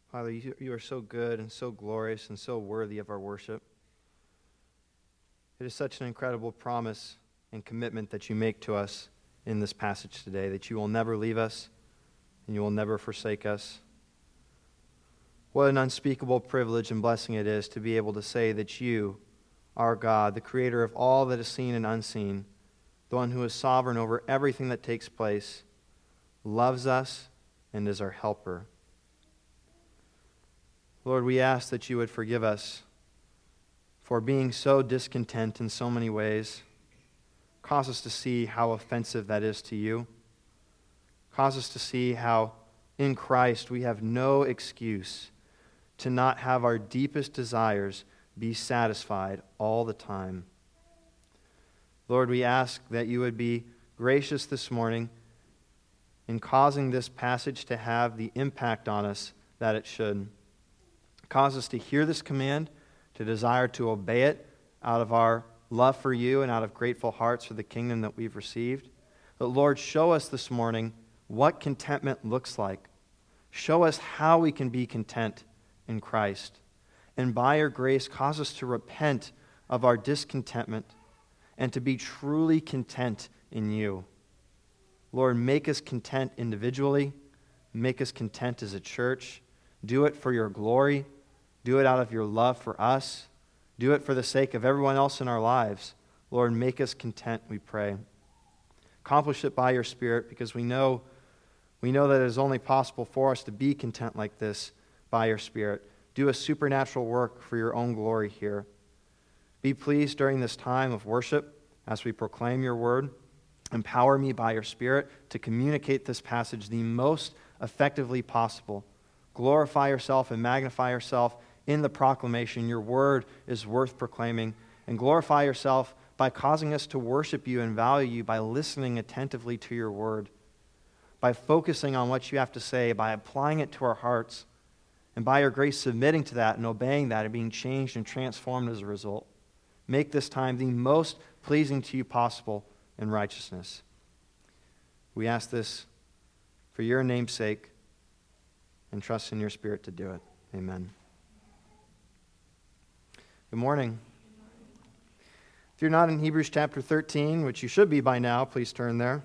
Father, you are so good and so glorious and so worthy of our worship. It is such an incredible promise and commitment that you make to us in this passage today, that you will never leave us and you will never forsake us. What an unspeakable privilege and blessing it is to be able to say that you, our God, the creator of all that is seen and unseen, the one who is sovereign over everything that takes place, loves us and is our helper. Lord, we ask that you would forgive us for being so discontent in so many ways. Cause us to see how offensive that is to you. Cause us to see how in Christ we have no excuse to not have our deepest desires be satisfied all the time. Lord, we ask that you would be gracious this morning in causing this passage to have the impact on us that it should. Cause us to hear this command, to desire to obey it out of our love for you and out of grateful hearts for the kingdom that we've received. But Lord, show us this morning what contentment looks like. Show us how we can be content in Christ. And by your grace, cause us to repent of our discontentment and to be truly content in you. Lord, make us content individually. Make us content as a church. Do it for your glory. Do it out of your love for us. Do it for the sake of everyone else in our lives. Lord, make us content, we pray. Accomplish it by your Spirit, because we know that it is only possible for us to be content like this by your Spirit. Do a supernatural work for your own glory here. Be pleased during this time of worship as we proclaim your word. Empower me by your Spirit to communicate this passage the most effectively possible. Glorify yourself and magnify yourself in the proclamation. Your word is worth proclaiming. And glorify yourself by causing us to worship you and value you by listening attentively to your word, by focusing on what you have to say, by applying it to our hearts, and by your grace submitting to that and obeying that and being changed and transformed as a result. Make this time the most pleasing to you possible in righteousness. We ask this for your name's sake and trust in your Spirit to do it. Amen. Good morning. If you're not in Hebrews chapter 13, which you should be by now, please turn there.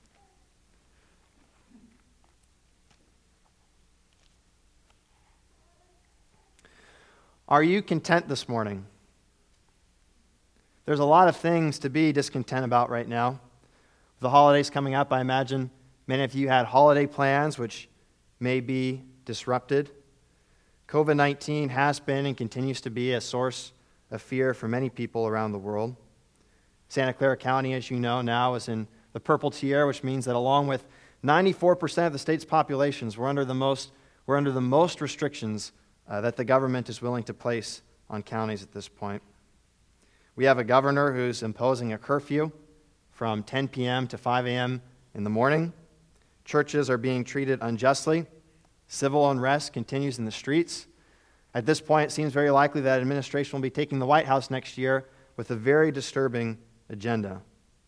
Are you content this morning? There's a lot of things to be discontent about right now. With the holidays coming up, I imagine many of you had holiday plans which may be disrupted. COVID-19 has been and continues to be a source of fear for many people around the world. Santa Clara County, as you know, now is in the purple tier, which means that along with 94% of the state's populations, we're under the most restrictions that the government is willing to place on counties at this point. We have a governor who's imposing a curfew from 10 p.m. to 5 a.m. in the morning. Churches are being treated unjustly. Civil unrest continues in the streets. At this point, it seems very likely that administration will be taking the White House next year with a very disturbing agenda.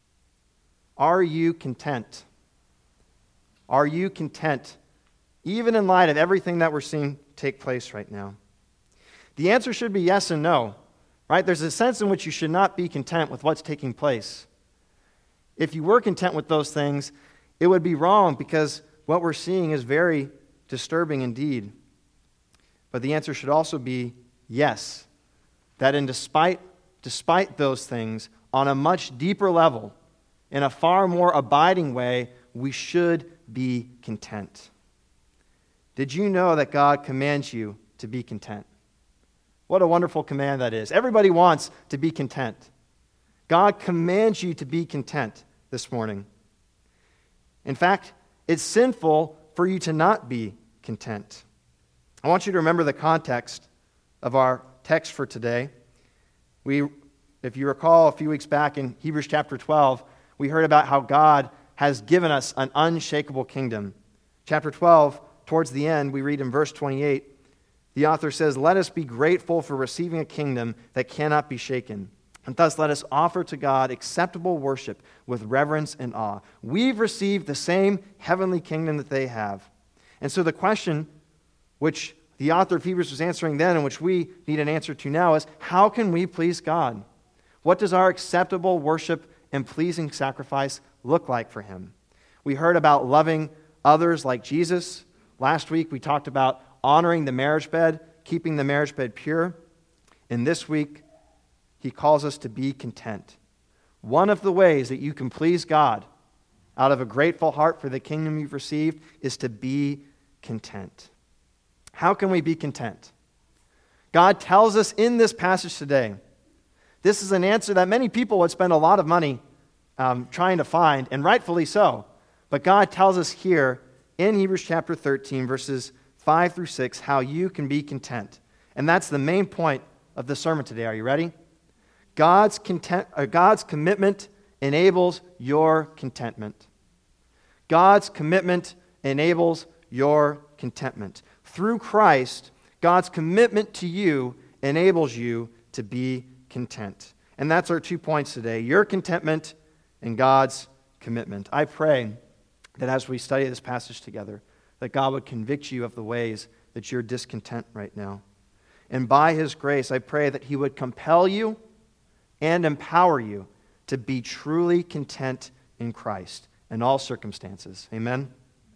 Are you content? Are you content, even in light of everything that we're seeing take place right now? The answer should be yes and no, right? There's a sense in which you should not be content with what's taking place. If you were content with those things, it would be wrong, because what we're seeing is very disturbing indeed. But the answer should also be yes, that despite those things, on a much deeper level, in a far more abiding way, we should be content. Did you know that God commands you to be content? What a wonderful command that is. Everybody wants to be content. God commands you to be content this morning. In fact, it's sinful for you to not be content. I want you to remember the context of our text for today. If you recall, a few weeks back in Hebrews chapter 12, we heard about how God has given us an unshakable kingdom. Chapter 12, towards the end, we read in verse 28, the author says, "Let us be grateful for receiving a kingdom that cannot be shaken. And thus let us offer to God acceptable worship with reverence and awe." We've received the same heavenly kingdom that they have. And so the question which the author of Hebrews was answering then, and which we need an answer to now, is how can we please God? What does our acceptable worship and pleasing sacrifice look like for Him? We heard about loving others like Jesus. Last week we talked about honoring the marriage bed, keeping the marriage bed pure. And this week, He calls us to be content. One of the ways that you can please God out of a grateful heart for the kingdom you've received is to be content. How can we be content? God tells us in this passage today. This is an answer that many people would spend a lot of money trying to find, and rightfully so. But God tells us here in Hebrews chapter 13, verses 5 through 6, how you can be content. And that's the main point of the sermon today. Are you ready? God's commitment enables your contentment. God's commitment enables your contentment. Through Christ, God's commitment to you enables you to be content. And that's our 2 points today, your contentment and God's commitment. I pray that as we study this passage together, that God would convict you of the ways that you're discontent right now. And by His grace, I pray that He would compel you and empower you to be truly content in Christ in all circumstances. Amen?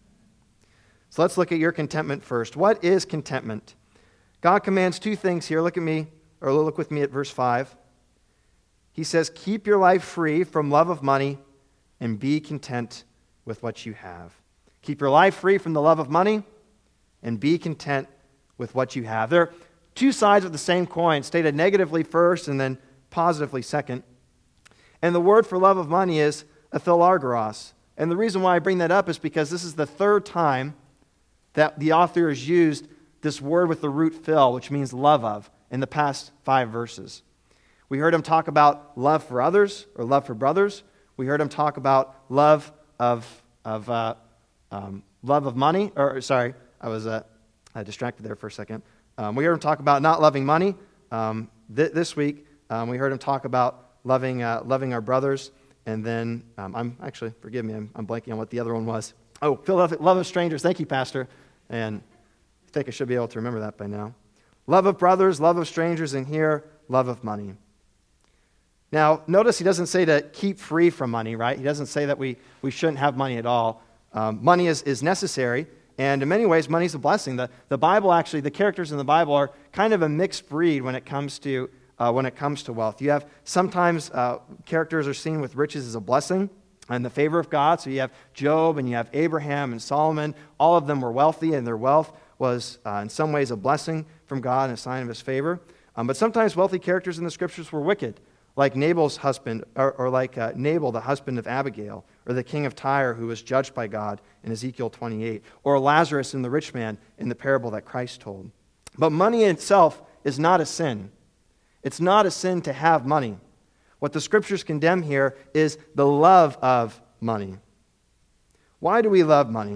So let's look at your contentment first. What is contentment? God commands 2 things here. Look with me at verse 5. He says, keep your life free from love of money and be content with what you have. Keep your life free from the love of money and be content with what you have. They're 2 sides of the same coin, stated negatively first and then positively second. And the word for love of money is aphilargoros. And the reason why I bring that up is because this is the 3rd time that the author has used this word with the root phil, which means love of, in the past 5 verses. We heard him talk about love for others or love for brothers. We heard him talk about love of money. I was distracted there for a second. We heard him talk about not loving money. This week, we heard him talk about loving our brothers. And then, forgive me, I'm blanking on what the other one was. Oh, love of strangers. Thank you, Pastor. And I think I should be able to remember that by now. Love of brothers, love of strangers, and here, love of money. Now, notice he doesn't say to keep free from money, right? He doesn't say that we shouldn't have money at all. Money is necessary, and in many ways, money is a blessing. The Bible actually, the characters in the Bible are kind of a mixed breed when it comes to wealth. You have sometimes characters are seen with riches as a blessing and the favor of God. So you have Job and you have Abraham and Solomon. All of them were wealthy, and their wealth was in some ways a blessing from God and a sign of His favor. But sometimes wealthy characters in the Scriptures were wicked, like Nabal's husband, or like Nabal, the husband of Abigail, or the king of Tyre, who was judged by God in Ezekiel 28, or Lazarus and the rich man in the parable that Christ told. But money itself is not a sin. It's not a sin to have money. What the Scriptures condemn here is the love of money. Why do we love money?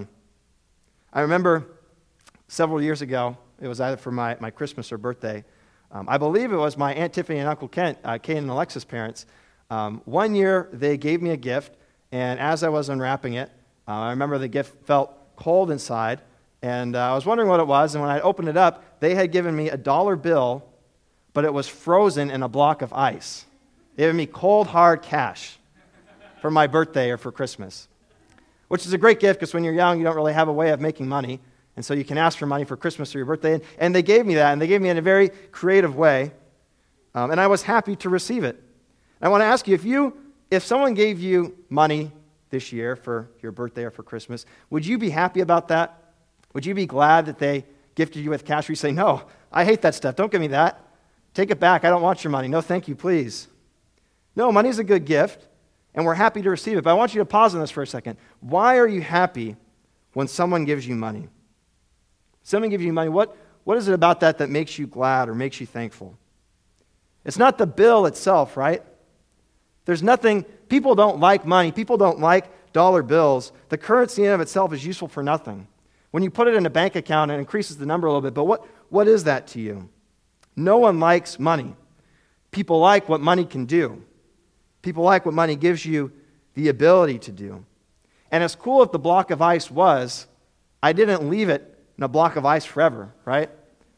I remember several years ago, it was either for my Christmas or birthday, I believe it was my Aunt Tiffany and Uncle Kent, Kane and Alexa's parents. One year, they gave me a gift, and as I was unwrapping it, I remember the gift felt cold inside, and I was wondering what it was, and when I opened it up, they had given me a $1 bill, but it was frozen in a block of ice. They gave me cold, hard cash for my birthday or for Christmas, which is a great gift because when you're young, you don't really have a way of making money. And so you can ask for money for Christmas or your birthday. And they gave me that, and they gave me in a very creative way. And I was happy to receive it. I want to ask you, if someone gave you money this year for your birthday or for Christmas, would you be happy about that? Would you be glad that they gifted you with cash? Or you say, no, I hate that stuff. Don't give me that. Take it back. I don't want your money. No, thank you, please. No, money's a good gift, and we're happy to receive it. But I want you to pause on this for a second. Why are you happy when someone gives you money? Someone gives you money, what is it about that makes you glad or makes you thankful? It's not the bill itself, right? There's nothing, people don't like money. People don't like dollar bills. The currency in of itself is useful for nothing. When you put it in a bank account, it increases the number a little bit, but what is that to you? No one likes money. People like what money can do. People like what money gives you the ability to do. And as cool as the block of ice was, I didn't leave it in a block of ice forever, right?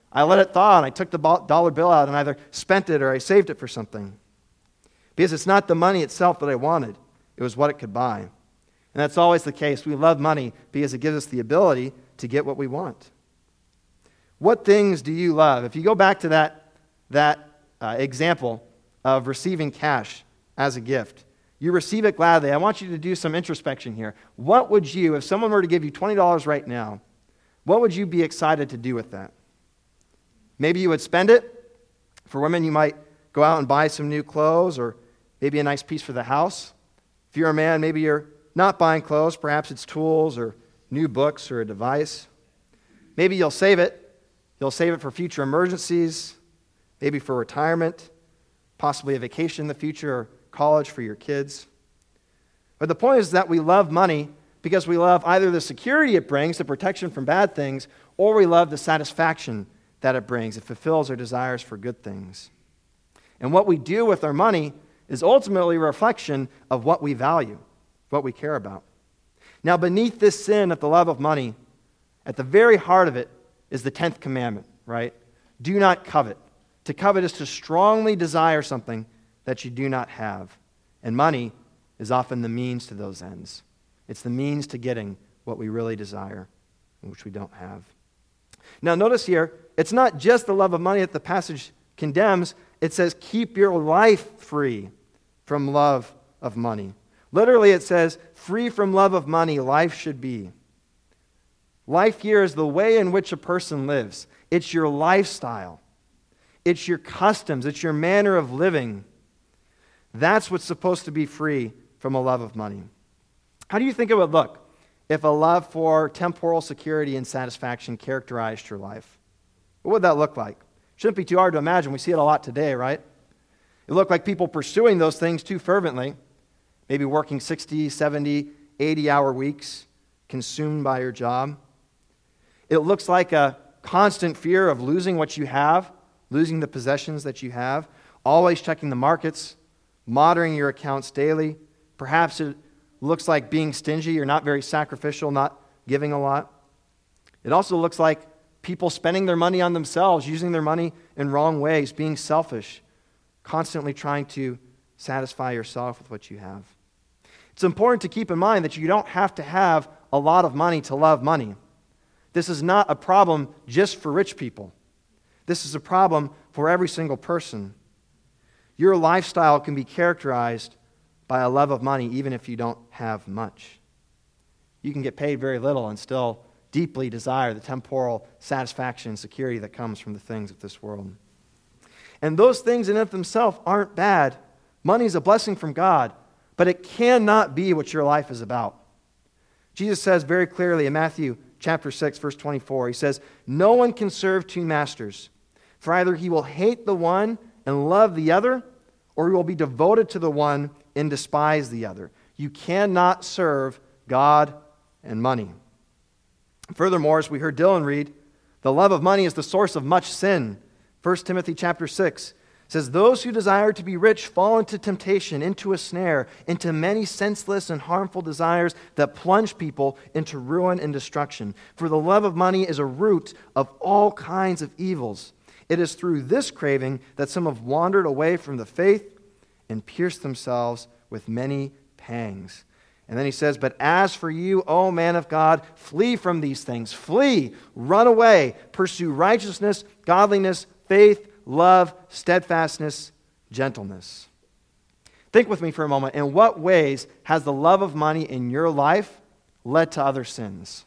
I let it thaw and I took the dollar bill out and either spent it or I saved it for something. Because it's not the money itself that I wanted. It was what it could buy. And that's always the case. We love money because it gives us the ability to get what we want. What things do you love? If you go back to that example of receiving cash as a gift, you receive it gladly. I want you to do some introspection here. What would you, if someone were to give you $20 right now, what would you be excited to do with that? Maybe you would spend it. For women, you might go out and buy some new clothes or maybe a nice piece for the house. If you're a man, maybe you're not buying clothes. Perhaps it's tools or new books or a device. Maybe you'll save it. You'll save it for future emergencies, maybe for retirement, possibly a vacation in the future or college for your kids. But the point is that we love money because we love either the security it brings, the protection from bad things, or we love the satisfaction that it brings. It fulfills our desires for good things. And what we do with our money is ultimately a reflection of what we value, what we care about. Now, beneath this sin of the love of money, at the very heart of it is the 10th commandment, right? Do not covet. To covet is to strongly desire something that you do not have. And money is often the means to those ends. It's the means to getting what we really desire, which we don't have. Now, notice here, it's not just the love of money that the passage condemns. It says, keep your life free from love of money. Literally, it says, free from love of money, life should be. Life here is the way in which a person lives. It's your lifestyle. It's your customs. It's your manner of living. That's what's supposed to be free from a love of money. How do you think it would look if a love for temporal security and satisfaction characterized your life? What would that look like? Shouldn't be too hard to imagine. We see it a lot today, right? It looked like people pursuing those things too fervently, maybe working 60, 70, 80-hour weeks, consumed by your job. It looks like a constant fear of losing what you have, losing the possessions that you have, always checking the markets, monitoring your accounts daily. Perhaps it looks like being stingy. You're not very sacrificial, not giving a lot. It also looks like people spending their money on themselves, using their money in wrong ways, being selfish, constantly trying to satisfy yourself with what you have. It's important to keep in mind that you don't have to have a lot of money to love money. This is not a problem just for rich people. This is a problem for every single person. Your lifestyle can be characterized by a love of money even if you don't have much. You can get paid very little and still deeply desire the temporal satisfaction and security that comes from the things of this world. And those things in and of themselves aren't bad. Money is a blessing from God, but it cannot be what your life is about. Jesus says very clearly in Matthew chapter 6, verse 24, he says, "No one can serve two masters, for either he will hate the one and love the other, or he will be devoted to the one and despise the other." You cannot serve God and money. Furthermore, as we heard Dylan read, the love of money is the source of much sin. 1 Timothy chapter 6 says, "Those who desire to be rich fall into temptation, into a snare, into many senseless and harmful desires that plunge people into ruin and destruction. For the love of money is a root of all kinds of evils. It is through this craving that some have wandered away from the faith and pierced themselves with many pangs." And then he says, "But as for you, O man of God, flee from these things. Flee, run away, pursue righteousness, godliness, faith, love, steadfastness, gentleness." Think with me for a moment. In what ways has the love of money in your life led to other sins?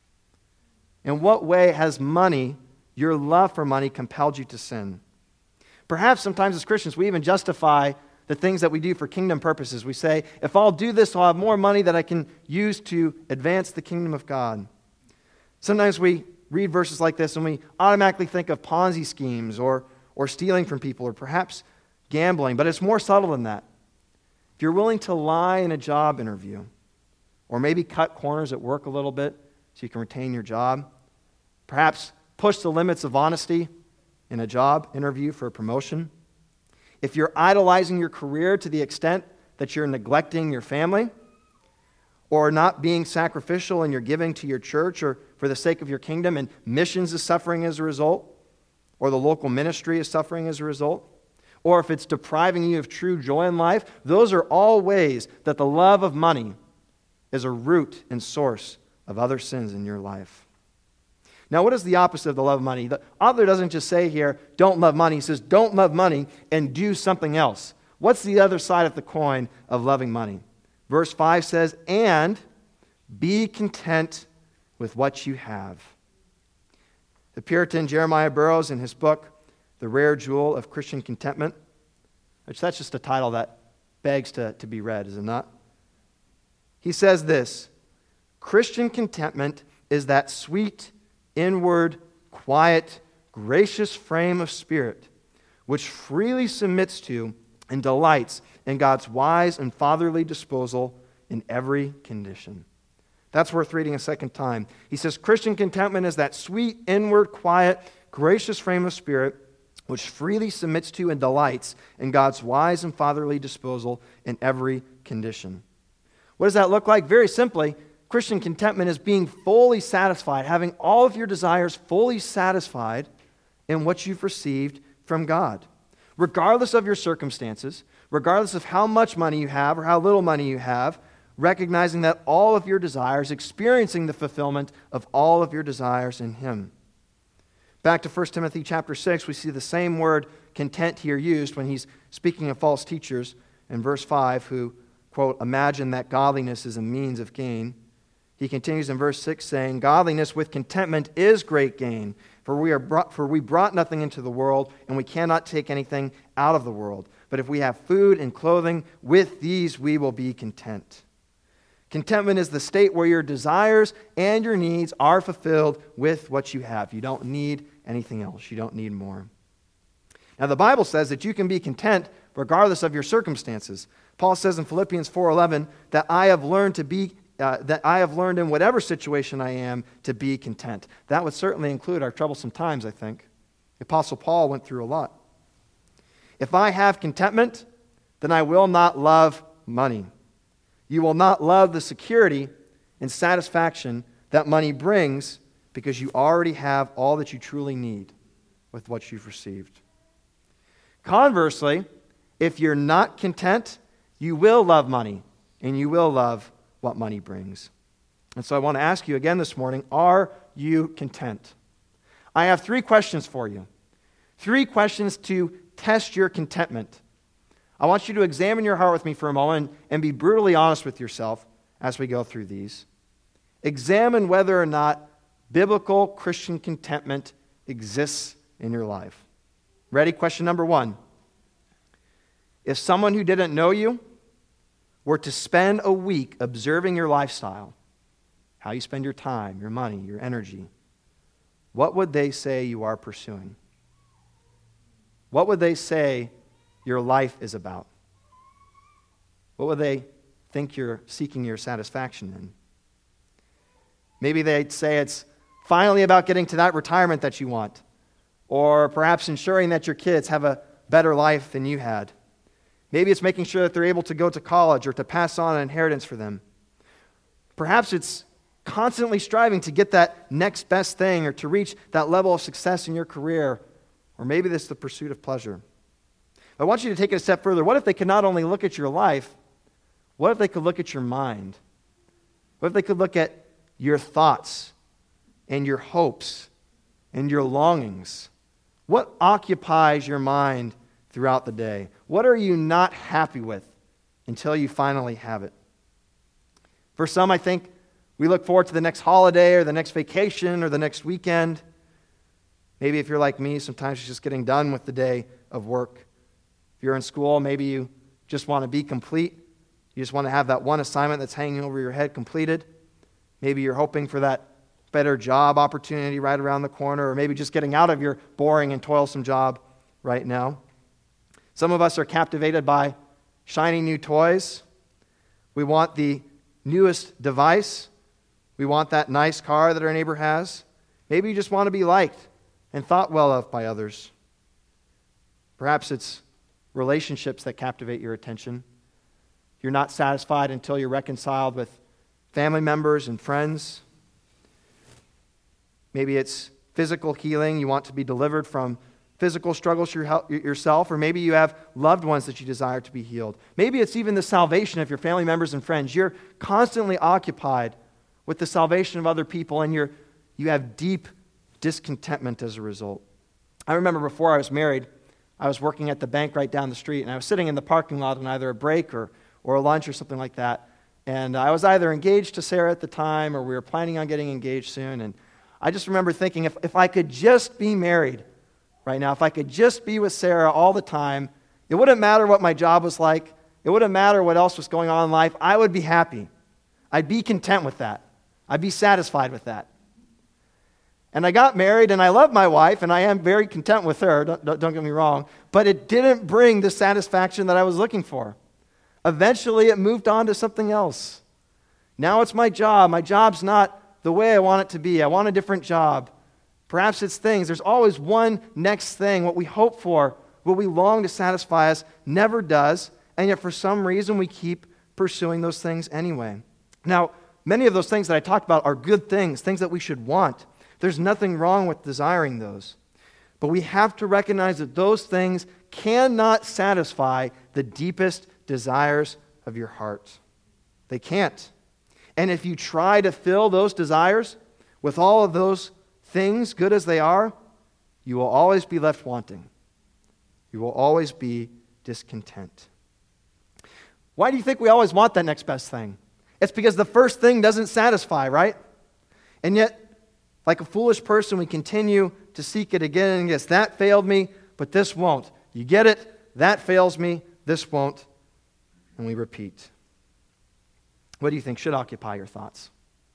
In what way has money, your love for money, compelled you to sin? Perhaps sometimes as Christians we even justify the things that we do for kingdom purposes. We say, if I'll do this, I'll have more money that I can use to advance the kingdom of God. Sometimes we read verses like this and we automatically think of Ponzi schemes or stealing from people or perhaps gambling, but it's more subtle than that. If you're willing to lie in a job interview or maybe cut corners at work a little bit so you can retain your job, perhaps push the limits of honesty in a job interview for a promotion, if you're idolizing your career to the extent that you're neglecting your family, or not being sacrificial in your giving to your church or for the sake of your kingdom, and missions is suffering as a result, or the local ministry is suffering as a result, or if it's depriving you of true joy in life, those are all ways that the love of money is a root and source of other sins in your life. Now, what is the opposite of the love of money? The author doesn't just say here, don't love money. He says, don't love money and do something else. What's the other side of the coin of loving money? Verse 5 says, and be content with what you have. The Puritan Jeremiah Burroughs, in his book, The Rare Jewel of Christian Contentment, which that's just a title that begs to be read, is it not? He says this, Christian contentment is that sweet, inward, quiet, gracious frame of spirit which freely submits to and delights in God's wise and fatherly disposal in every condition. That's worth reading a second time. He says, Christian contentment is that sweet, inward, quiet, gracious frame of spirit which freely submits to and delights in God's wise and fatherly disposal in every condition. What does that look like? Very simply, Christian contentment is being fully satisfied, having all of your desires fully satisfied in what you've received from God. Regardless of your circumstances, regardless of how much money you have or how little money you have, recognizing that all of your desires, experiencing the fulfillment of all of your desires in Him. Back to 1 Timothy chapter 6, we see the same word content here used when he's speaking of false teachers in verse 5 who, quote, imagine that godliness is a means of gain. He continues in verse 6 saying, godliness with contentment is great gain, for we brought nothing into the world, and we cannot take anything out of the world. But if we have food and clothing, with these we will be content. Contentment is the state where your desires and your needs are fulfilled with what you have. You don't need anything else. You don't need more. Now, the Bible says that you can be content regardless of your circumstances. Paul says in Philippians 4:11 that I have learned in whatever situation I am to be content. That would certainly include our troublesome times, I think. The Apostle Paul went through a lot. If I have contentment, then I will not love money. You will not love the security and satisfaction that money brings because you already have all that you truly need with what you've received. Conversely, if you're not content, you will love money and you will love what money brings. And so I want to ask you again this morning, are you content? I have 3 questions for you. 3 questions to test your contentment. I want you to examine your heart with me for a moment and be brutally honest with yourself as we go through these. Examine whether or not biblical Christian contentment exists in your life. Ready? Question number 1. If someone who didn't know you were to spend a week observing your lifestyle, how you spend your time, your money, your energy, what would they say you are pursuing? What would they say your life is about? What would they think you're seeking your satisfaction in? Maybe they'd say it's finally about getting to that retirement that you want, or perhaps ensuring that your kids have a better life than you had. Maybe it's making sure that they're able to go to college or to pass on an inheritance for them. Perhaps it's constantly striving to get that next best thing or to reach that level of success in your career, or maybe this is the pursuit of pleasure. I want you to take it a step further. What if they could not only look at your life, what if they could look at your mind? What if they could look at your thoughts and your hopes and your longings? What occupies your mind throughout the day? What are you not happy with until you finally have it? For some, I think we look forward to the next holiday or the next vacation or the next weekend. Maybe if you're like me, sometimes it's just getting done with the day of work. If you're in school, maybe you just want to be complete. You just want to have that one assignment that's hanging over your head completed. Maybe you're hoping for that better job opportunity right around the corner, or maybe just getting out of your boring and toilsome job right now. Some of us are captivated by shiny new toys. We want the newest device. We want that nice car that our neighbor has. Maybe you just want to be liked and thought well of by others. Perhaps it's relationships that captivate your attention. You're not satisfied until you're reconciled with family members and friends. Maybe it's physical healing. You want to be delivered from physical struggles yourself, or maybe you have loved ones that you desire to be healed. Maybe it's even the salvation of your family members and friends. You're constantly occupied with the salvation of other people, and you have deep discontentment as a result. I remember before I was married, I was working at the bank right down the street, and I was sitting in the parking lot on either a break or a lunch or something like that. And I was either engaged to Sarah at the time, or we were planning on getting engaged soon. And I just remember thinking, if I could just be married right now, if I could just be with Sarah all the time, it wouldn't matter what my job was like. It wouldn't matter what else was going on in life. I would be happy. I'd be content with that. I'd be satisfied with that. And I got married, and I love my wife, and I am very content with her, don't get me wrong, but it didn't bring the satisfaction that I was looking for. Eventually, it moved on to something else. Now it's my job. My job's not the way I want it to be. I want a different job. Perhaps it's things. There's always one next thing. What we hope for, what we long to satisfy us, never does, and yet for some reason we keep pursuing those things anyway. Now, many of those things that I talked about are good things that we should want. There's nothing wrong with desiring those. But we have to recognize that those things cannot satisfy the deepest desires of your heart. They can't. And if you try to fill those desires with all of those things, good as they are, you will always be left wanting. You will always be discontent. Why do you think we always want that next best thing? It's because the first thing doesn't satisfy, right? And yet, like a foolish person, we continue to seek it again and yes, that failed me, but this won't. You get it? That fails me, this won't. And we repeat. What do you think should occupy your thoughts?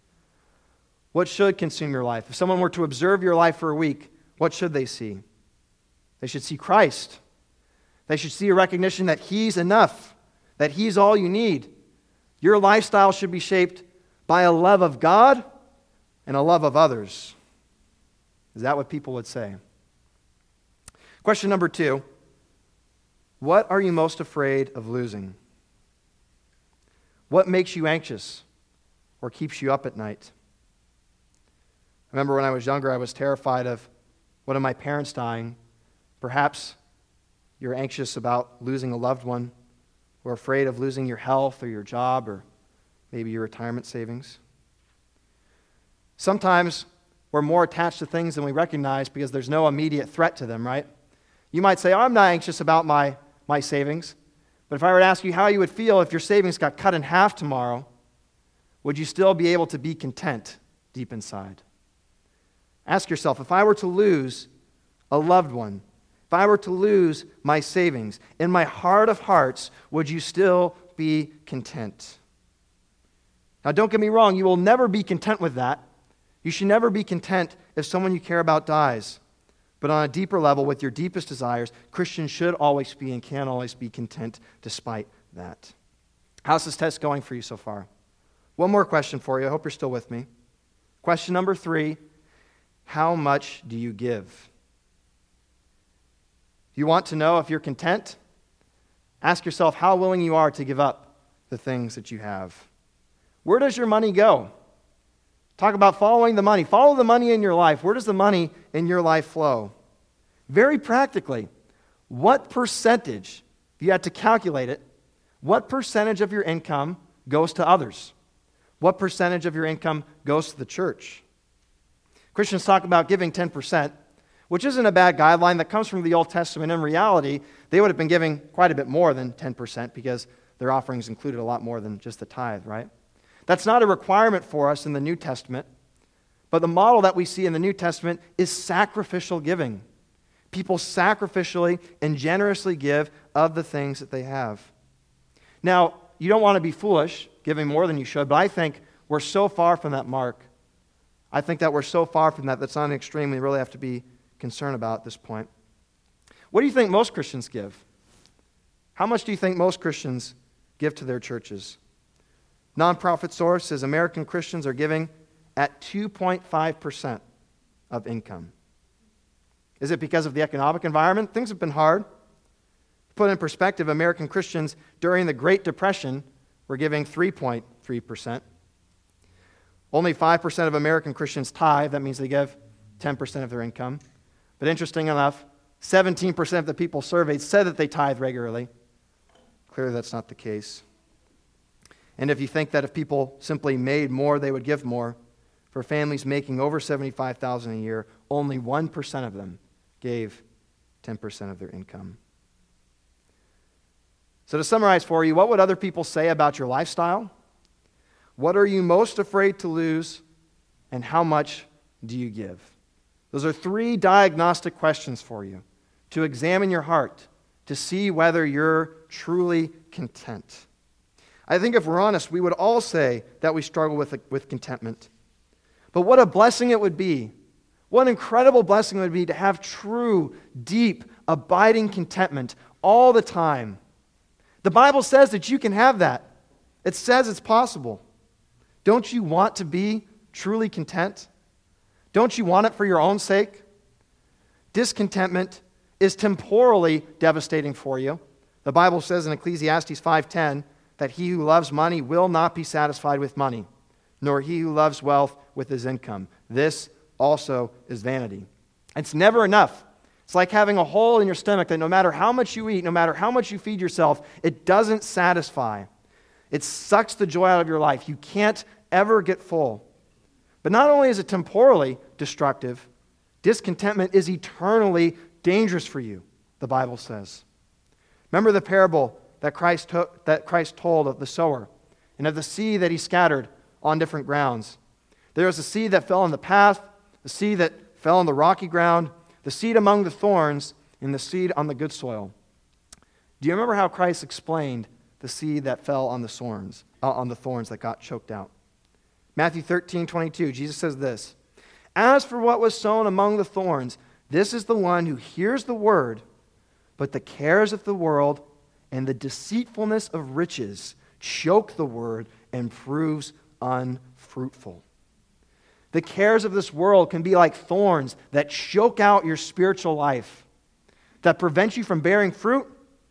What should consume your life? If someone were to observe your life for a week, what should they see? They should see Christ. They should see a recognition that He's enough, that He's all you need. Your lifestyle should be shaped by a love of God and a love of others. Is that what people would say? Question number 2. What are you most afraid of losing? What makes you anxious or keeps you up at night? I remember when I was younger, I was terrified of one of my parents dying. Perhaps you're anxious about losing a loved one, or afraid of losing your health or your job or maybe your retirement savings. Sometimes we're more attached to things than we recognize because there's no immediate threat to them, right? You might say, I'm not anxious about my savings. But if I were to ask you how you would feel if your savings got cut in half tomorrow, would you still be able to be content deep inside? Ask yourself, if I were to lose a loved one, if I were to lose my savings, in my heart of hearts, would you still be content? Now, don't get me wrong, you will never be content with that. You should never be content if someone you care about dies. But on a deeper level, with your deepest desires, Christians should always be and can always be content despite that. How's this test going for you so far? One more question for you. I hope you're still with me. Question number 3, how much do you give? You want to know if you're content? Ask yourself how willing you are to give up the things that you have. Where does your money go? Talk about following the money. Follow the money in your life. Where does the money in your life flow? Very practically, what percentage, if you had to calculate it, what percentage of your income goes to others? What percentage of your income goes to the church? Christians talk about giving 10%, which isn't a bad guideline that comes from the Old Testament. In reality, they would have been giving quite a bit more than 10% because their offerings included a lot more than just the tithe, right? That's not a requirement for us in the New Testament, but the model that we see in the New Testament is sacrificial giving. People sacrificially and generously give of the things that they have. Now, you don't want to be foolish, giving more than you should, but I think we're so far from that mark. I think that we're so far from that, that's not an extreme we really have to be concerned about at this point. What do you think most Christians give? How much do you think most Christians give to their churches? Nonprofit source says American Christians are giving at 2.5% of income. Is it because of the economic environment? Things have been hard. To put in perspective, American Christians during the Great Depression were giving 3.3%. Only 5% of American Christians tithe. That means they give 10% of their income. But interesting enough, 17% of the people surveyed said that they tithe regularly. Clearly, that's not the case. And if you think that if people simply made more, they would give more, for families making over $75,000 a year, only 1% of them gave 10% of their income. So to summarize for you, what would other people say about your lifestyle? What are you most afraid to lose? And how much do you give? Those are 3 diagnostic questions for you to examine your heart, to see whether you're truly content. I think if we're honest, we would all say that we struggle with contentment. But what a blessing it would be. What an incredible blessing it would be to have true, deep, abiding contentment all the time. The Bible says that you can have that. It says it's possible. Don't you want to be truly content? Don't you want it for your own sake? Discontentment is temporally devastating for you. The Bible says in Ecclesiastes 5:10 that he who loves money will not be satisfied with money, nor he who loves wealth with his income. This also is vanity. It's never enough. It's like having a hole in your stomach that no matter how much you eat, no matter how much you feed yourself, it doesn't satisfy. It sucks the joy out of your life. You can't ever get full. But not only is it temporally destructive, discontentment is eternally dangerous for you, the Bible says. Remember the parable that Christ told of the sower and of the seed that he scattered on different grounds. There was a seed that fell on the path, the seed that fell on the rocky ground, the seed among the thorns, and the seed on the good soil. Do you remember how Christ explained the seed that fell on the thorns that got choked out? Matthew 13:22, Jesus says this, "As for what was sown among the thorns, this is the one who hears the word, but the cares of the world and the deceitfulness of riches choke the word and proves unfruitful." The cares of this world can be like thorns that choke out your spiritual life, that prevent you from bearing fruit,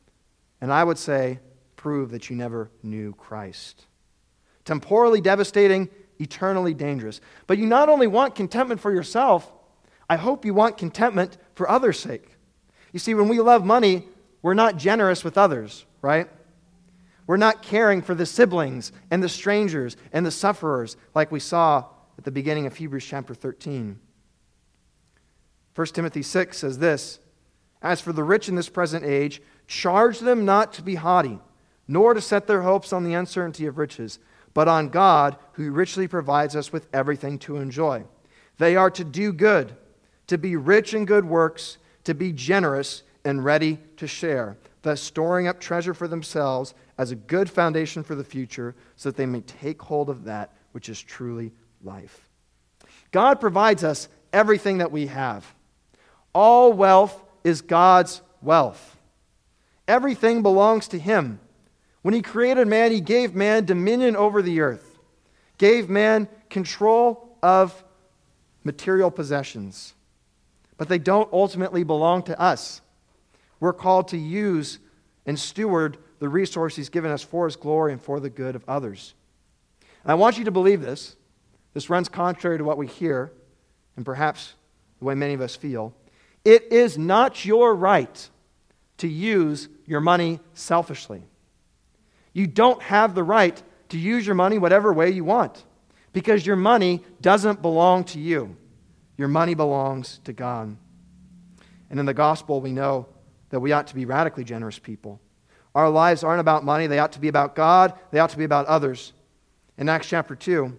and I would say prove that you never knew Christ. Temporally devastating, eternally dangerous. But you not only want contentment for yourself, I hope you want contentment for others' sake. You see, when we love money, we're not generous with others, right? We're not caring for the siblings and the strangers and the sufferers like we saw at the beginning of Hebrews chapter 13. 1 Timothy 6 says this, "As for the rich in this present age, charge them not to be haughty, nor to set their hopes on the uncertainty of riches, but on God, who richly provides us with everything to enjoy. They are to do good, to be rich in good works, to be generous and ready to share, thus storing up treasure for themselves as a good foundation for the future, so that they may take hold of that which is truly life." God provides us everything that we have. All wealth is God's wealth. Everything belongs to Him. When He created man, He gave man dominion over the earth, gave man control of material possessions. But they don't ultimately belong to us. We're called to use and steward the resources He's given us for His glory and for the good of others. And I want you to believe this. This runs contrary to what we hear, and perhaps the way many of us feel. It is not your right to use your money selfishly. You don't have the right to use your money whatever way you want, because your money doesn't belong to you. Your money belongs to God. And in the gospel, we know that we ought to be radically generous people. Our lives aren't about money. They ought to be about God. They ought to be about others. In Acts chapter 2,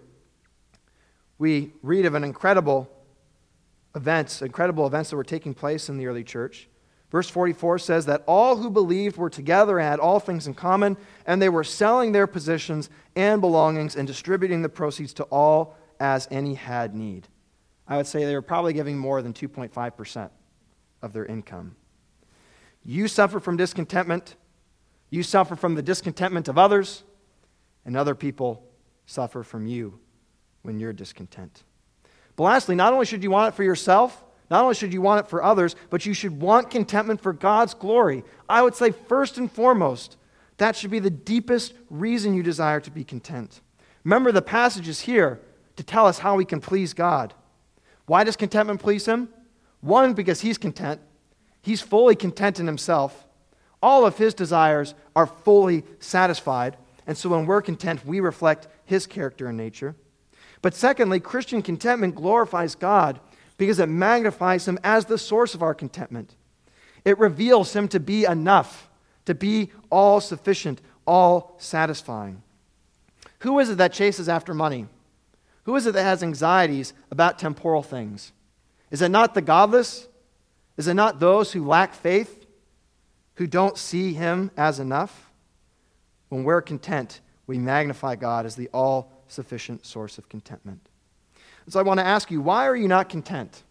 we read of incredible events that were taking place in the early church. Verse 44 says that all who believed were together and had all things in common, and they were selling their possessions and belongings and distributing the proceeds to all as any had need. I would say they were probably giving more than 2.5% of their income. You suffer from discontentment. You suffer from the discontentment of others, and other people suffer from you when you're discontent. But lastly, not only should you want it for yourself, not only should you want it for others, but you should want contentment for God's glory. I would say first and foremost, that should be the deepest reason you desire to be content. Remember, the passage is here to tell us how we can please God. Why does contentment please him? One, because he's content. He's fully content in himself. All of his desires are fully satisfied. And so when we're content, we reflect his character and nature. But secondly, Christian contentment glorifies God because it magnifies him as the source of our contentment. It reveals him to be enough, to be all-sufficient, all-satisfying. Who is it that chases after money? Who is it that has anxieties about temporal things? Is it not the godless? Is it not those who lack faith, who don't see him as enough? When we're content, we magnify God as the all-sufficient source of contentment. So I want to ask you, why are you not content?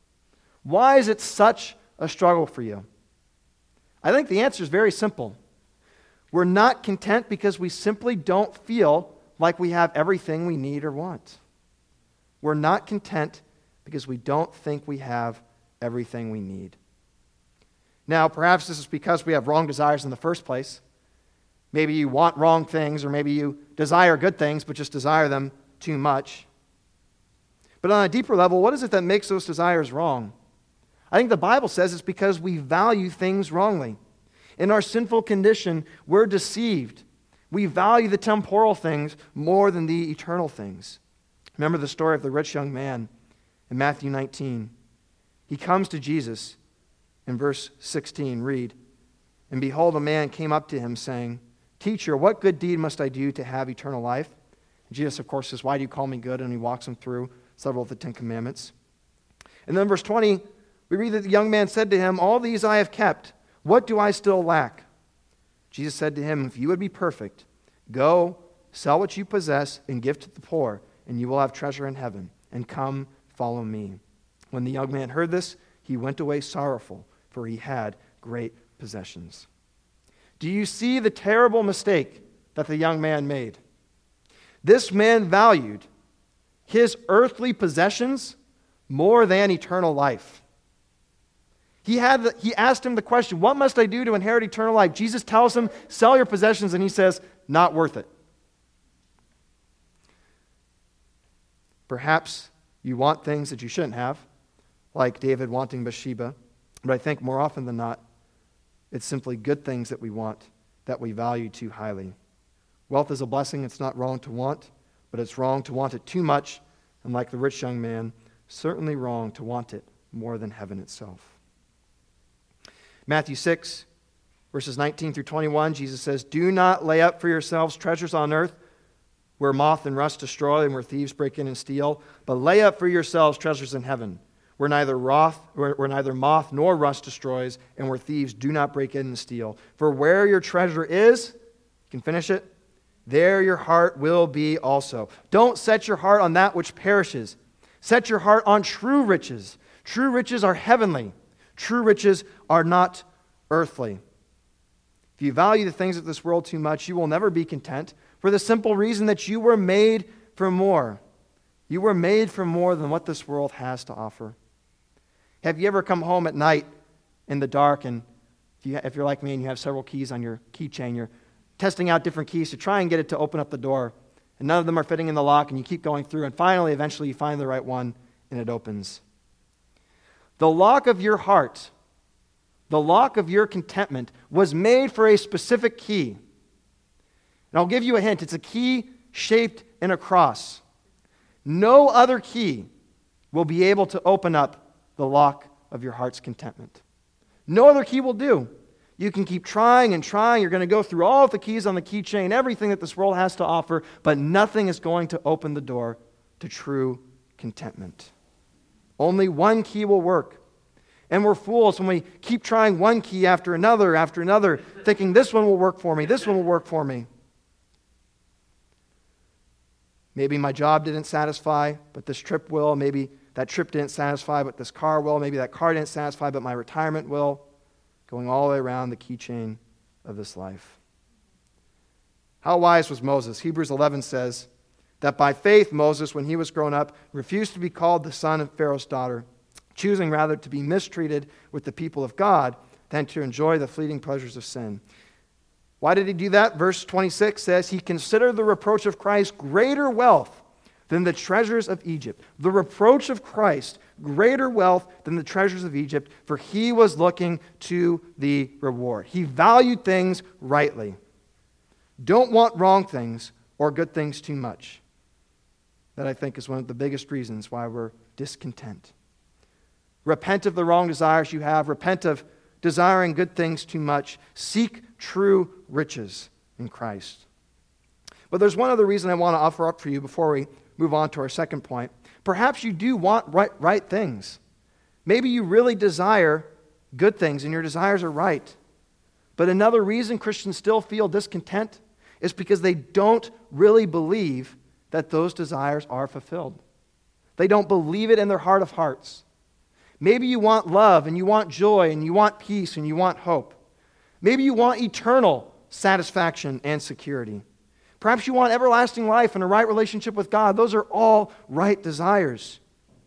Why is it such a struggle for you? I think the answer is very simple. We're not content because we simply don't feel like we have everything we need or want. We're not content because we don't think we have everything we need. Now, perhaps this is because we have wrong desires in the first place. Maybe you want wrong things, or maybe you desire good things, but just desire them too much. But on a deeper level, what is it that makes those desires wrong? I think the Bible says it's because we value things wrongly. In our sinful condition, we're deceived. We value the temporal things more than the eternal things. Remember the story of the rich young man in Matthew 19. He comes to Jesus in verse 16. Read, "And behold, a man came up to him, saying, 'Teacher, what good deed must I do to have eternal life?' And Jesus, of course, says, 'Why do you call me good?' And he walks him through several of the 10 Commandments. And then in verse 20, we read that the young man said to him, 'All these I have kept. What do I still lack?' Jesus said to him, 'If you would be perfect, go, sell what you possess, and give to the poor, and you will have treasure in heaven. And come, follow me.' When the young man heard this, he went away sorrowful, for he had great possessions." Do you see the terrible mistake that the young man made? This man valued his earthly possessions more than eternal life. He asked him the question, "What must I do to inherit eternal life?" Jesus tells him, "Sell your possessions," and he says, "Not worth it." Perhaps you want things that you shouldn't have, like David wanting Bathsheba, but I think more often than not, it's simply good things that we want, that we value too highly. Wealth is a blessing. It's not wrong to want, but it's wrong to want it too much, and like the rich young man, certainly wrong to want it more than heaven itself. Matthew 6, verses 19 through 21, Jesus says, "Do not lay up for yourselves treasures on earth, where moth and rust destroy and where thieves break in and steal, but lay up for yourselves treasures in heaven, where neither moth nor rust destroys, and where thieves do not break in and steal. For where your treasure is," you can finish it, "there your heart will be also." Don't set your heart on that which perishes. Set your heart on true riches. True riches are heavenly. True riches are not earthly. If you value the things of this world too much, you will never be content, for the simple reason that you were made for more. You were made for more than what this world has to offer. Have you ever come home at night in the dark, and if you're like me and you have several keys on your keychain, you're testing out different keys to try and get it to open up the door, and none of them are fitting in the lock, and you keep going through, and finally, eventually, you find the right one, and it opens. The lock of your heart, the lock of your contentment, was made for a specific key. And I'll give you a hint. It's a key shaped in a cross. No other key will be able to open up the lock of your heart's contentment. No other key will do. You can keep trying and trying. You're going to go through all of the keys on the keychain, everything that this world has to offer, but nothing is going to open the door to true contentment. Only one key will work. And we're fools when we keep trying one key after another, thinking this one will work for me, this one will work for me. Maybe my job didn't satisfy, but this trip will. Maybe that trip didn't satisfy, but this car will. Maybe that car didn't satisfy, but my retirement will. Going all the way around the keychain of this life. How wise was Moses? Hebrews 11 says that by faith Moses, when he was grown up, refused to be called the son of Pharaoh's daughter, choosing rather to be mistreated with the people of God than to enjoy the fleeting pleasures of sin. Why did he do that? Verse 26 says, he considered the reproach of Christ greater wealth than the treasures of Egypt. The reproach of Christ greater wealth than the treasures of Egypt, for he was looking to the reward. He valued things rightly. Don't want wrong things or good things too much. That, I think, is one of the biggest reasons why we're discontent. Repent of the wrong desires you have. Repent of desiring good things too much. Seek true riches in Christ. But there's one other reason I want to offer up for you before we move on to our second point. Perhaps you do want right things. Maybe you really desire good things and your desires are right. But another reason Christians still feel discontent is because they don't really believe that those desires are fulfilled. They don't believe it in their heart of hearts. Maybe you want love and you want joy and you want peace and you want hope. Maybe you want eternal satisfaction and security. Perhaps you want everlasting life and a right relationship with God. Those are all right desires.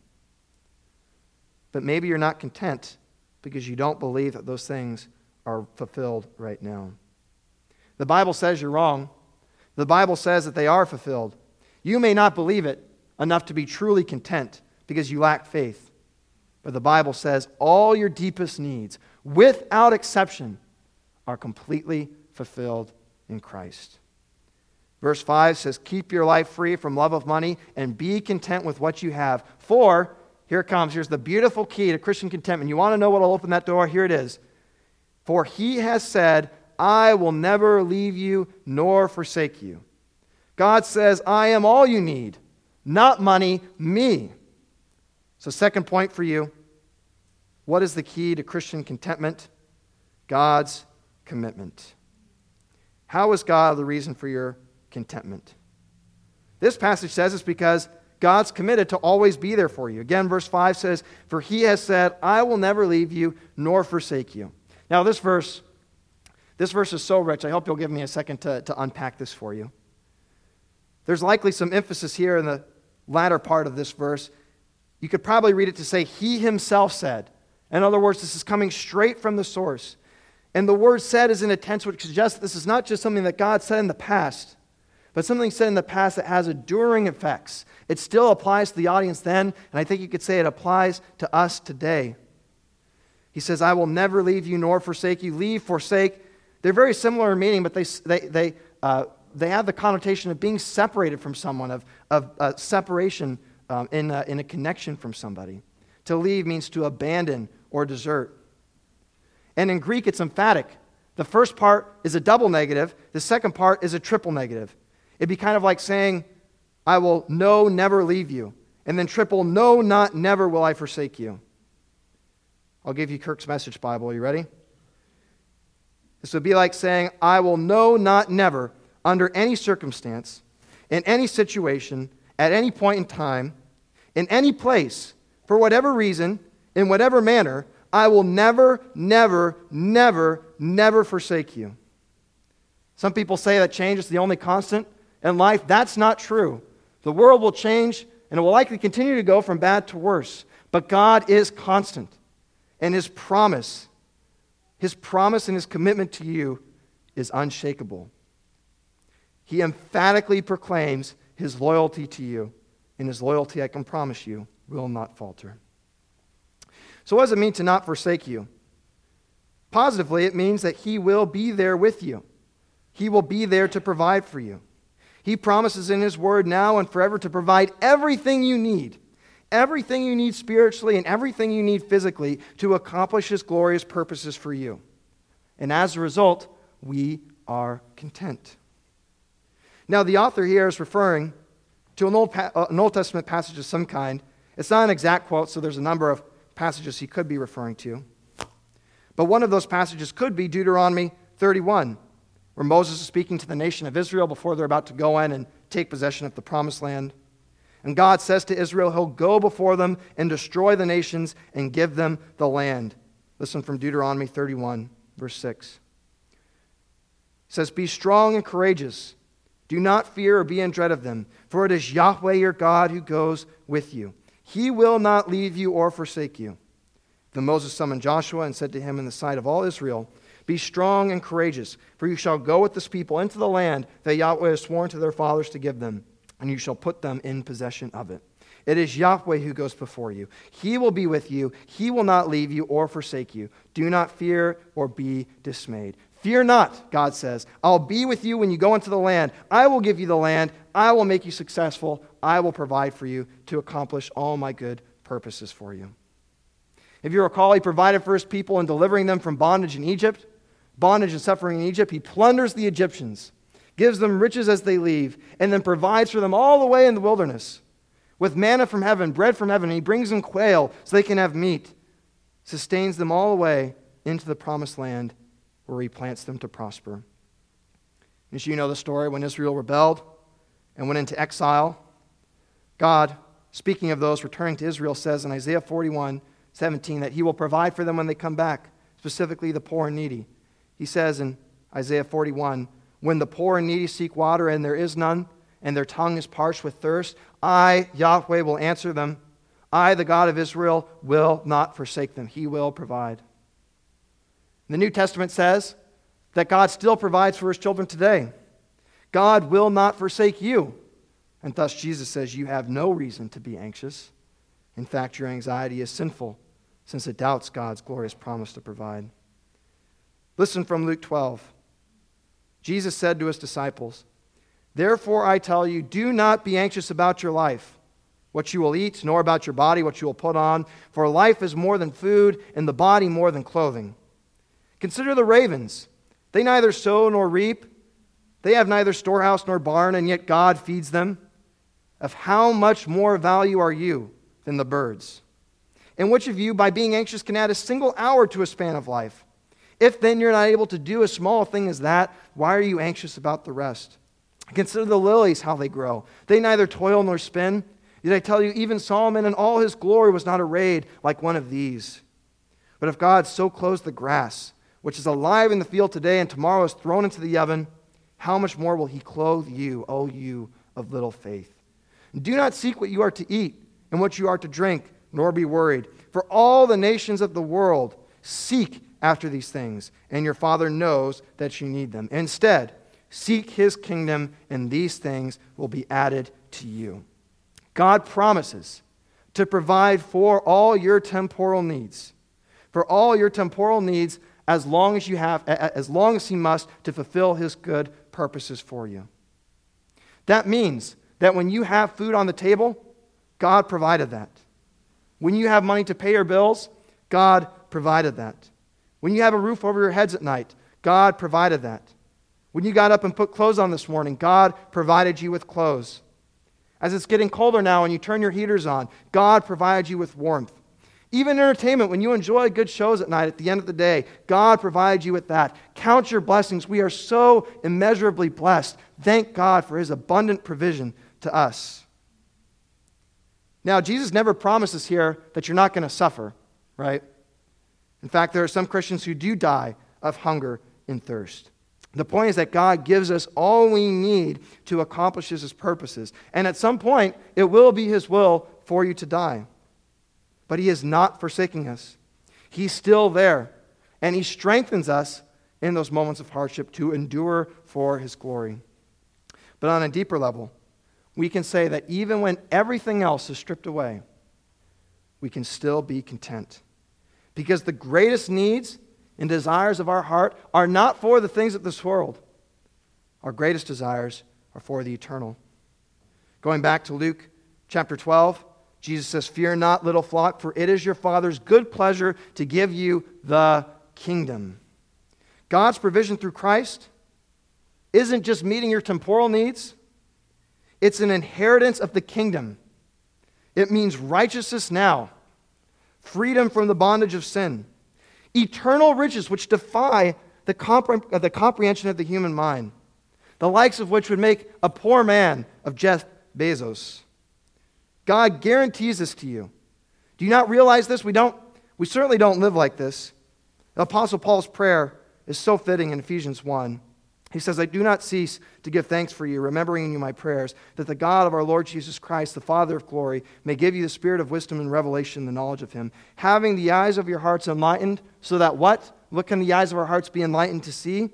But maybe you're not content because you don't believe that those things are fulfilled right now. The Bible says you're wrong. The Bible says that they are fulfilled. You may not believe it enough to be truly content because you lack faith. But the Bible says all your deepest needs, without exception, are completely fulfilled in Christ. Verse 5 says, keep your life free from love of money and be content with what you have. For, here it comes, here's the beautiful key to Christian contentment. You want to know what will open that door? Here it is. For he has said, I will never leave you nor forsake you. God says, I am all you need. Not money, me. So second point for you, what is the key to Christian contentment? God's commitment. How is God the reason for your contentment? This passage says it's because God's committed to always be there for you. Again, verse 5 says, for he has said, I will never leave you nor forsake you. Now this verse is so rich, I hope you'll give me a second to unpack this for you. There's likely some emphasis here in the latter part of this verse. You could probably read it to say, he himself said. In other words, this is coming straight from the source. And the word said is in a tense which suggests that this is not just something that God said in the past, but something said in the past that has enduring effects. It still applies to the audience then, and I think you could say it applies to us today. He says, I will never leave you nor forsake you. Leave, forsake. They're very similar in meaning, but they have the connotation of being separated from someone, of separation in a connection from somebody. To leave means to abandon or desert. And in Greek, it's emphatic. The first part is a double negative. The second part is a triple negative. It'd be kind of like saying, I will never leave you. And then triple, no, not never will I forsake you. I'll give you Kirk's Message Bible. Are you ready? This would be like saying, I will not never, under any circumstance, in any situation, at any point in time, in any place, for whatever reason, in whatever manner, I will never, never, never, never forsake you. Some people say that change is the only constant in life. That's not true. The world will change, and it will likely continue to go from bad to worse. But God is constant, and His promise and His commitment to you is unshakable. He emphatically proclaims His loyalty to you, and His loyalty, I can promise you, will not falter. So what does it mean to not forsake you? Positively, it means that He will be there with you. He will be there to provide for you. He promises in His Word now and forever to provide everything you need spiritually and everything you need physically to accomplish His glorious purposes for you. And as a result, we are content. Now, the author here is referring to an Old Testament passage of some kind. It's not an exact quote, so there's a number of passages he could be referring to. But one of those passages could be Deuteronomy 31, where Moses is speaking to the nation of Israel before they're about to go in and take possession of the promised land. And God says to Israel, He'll go before them and destroy the nations and give them the land. Listen from Deuteronomy 31, verse 6. It says, be strong and courageous. Do not fear or be in dread of them, for it is Yahweh your God who goes with you. He will not leave you or forsake you. Then Moses summoned Joshua and said to him in the sight of all Israel, be strong and courageous, for you shall go with this people into the land that Yahweh has sworn to their fathers to give them, and you shall put them in possession of it. It is Yahweh who goes before you. He will be with you. He will not leave you or forsake you. Do not fear or be dismayed. Fear not, God says. I'll be with you when you go into the land. I will give you the land. I will make you successful. I will provide for you to accomplish all my good purposes for you. If you recall, he provided for his people in delivering them from bondage in Egypt, bondage and suffering in Egypt. He plunders the Egyptians, gives them riches as they leave, and then provides for them all the way in the wilderness with manna from heaven, bread from heaven. And he brings them quail so they can have meat, sustains them all the way into the promised land where he plants them to prosper. As you know the story, when Israel rebelled and went into exile, God, speaking of those returning to Israel, says in Isaiah 41:17 that he will provide for them when they come back, specifically the poor and needy. He says in Isaiah 41, when the poor and needy seek water and there is none, and their tongue is parched with thirst, I, Yahweh, will answer them. I, the God of Israel, will not forsake them. He will provide. The New Testament says that God still provides for his children today. God will not forsake you. And thus Jesus says you have no reason to be anxious. In fact, your anxiety is sinful, since it doubts God's glorious promise to provide. Listen from Luke 12. Jesus said to his disciples, therefore I tell you, do not be anxious about your life, what you will eat, nor about your body, what you will put on. For life is more than food, and the body more than clothing. Consider the ravens. They neither sow nor reap. They have neither storehouse nor barn, and yet God feeds them. Of how much more value are you than the birds? And which of you, by being anxious, can add a single hour to a span of life? If then you're not able to do a small thing as that, why are you anxious about the rest? Consider the lilies, how they grow. They neither toil nor spin. Yet I tell you, even Solomon in all his glory was not arrayed like one of these. But if God so clothes the grass, which is alive in the field today and tomorrow is thrown into the oven, how much more will he clothe you, O you of little faith? Do not seek what you are to eat and what you are to drink, nor be worried. For all the nations of the world seek after these things, and your Father knows that you need them. Instead, seek his kingdom, and these things will be added to you. God promises to provide for all your temporal needs. For all your temporal needs, as long as he must, to fulfill his good purposes for you. That means that when you have food on the table, God provided that. When you have money to pay your bills, God provided that. When you have a roof over your heads at night, God provided that. When you got up and put clothes on this morning, God provided you with clothes. As it's getting colder now and you turn your heaters on, God provides you with warmth. Even entertainment, when you enjoy good shows at night at the end of the day, God provides you with that. Count your blessings. We are so immeasurably blessed. Thank God for his abundant provision to us. Now, Jesus never promises here that you're not going to suffer, right? In fact, there are some Christians who do die of hunger and thirst. The point is that God gives us all we need to accomplish his purposes. And at some point, it will be his will for you to die. But he is not forsaking us. He's still there. And he strengthens us in those moments of hardship to endure for his glory. But on a deeper level, we can say that even when everything else is stripped away, we can still be content. Because the greatest needs and desires of our heart are not for the things of this world. Our greatest desires are for the eternal. Going back to Luke chapter 12, Jesus says, fear not, little flock, for it is your Father's good pleasure to give you the kingdom. God's provision through Christ isn't just meeting your temporal needs. It's an inheritance of the kingdom. It means righteousness now, freedom from the bondage of sin, eternal riches which defy the comprehension of the human mind, the likes of which would make a poor man of Jeff Bezos. God guarantees this to you. Do you not realize this? We certainly don't live like this. The Apostle Paul's prayer is so fitting in Ephesians 1. He says, I do not cease to give thanks for you, remembering in you my prayers, that the God of our Lord Jesus Christ, the Father of glory, may give you the spirit of wisdom and revelation, the knowledge of him, having the eyes of your hearts enlightened, so that what? What can the eyes of our hearts be enlightened to see?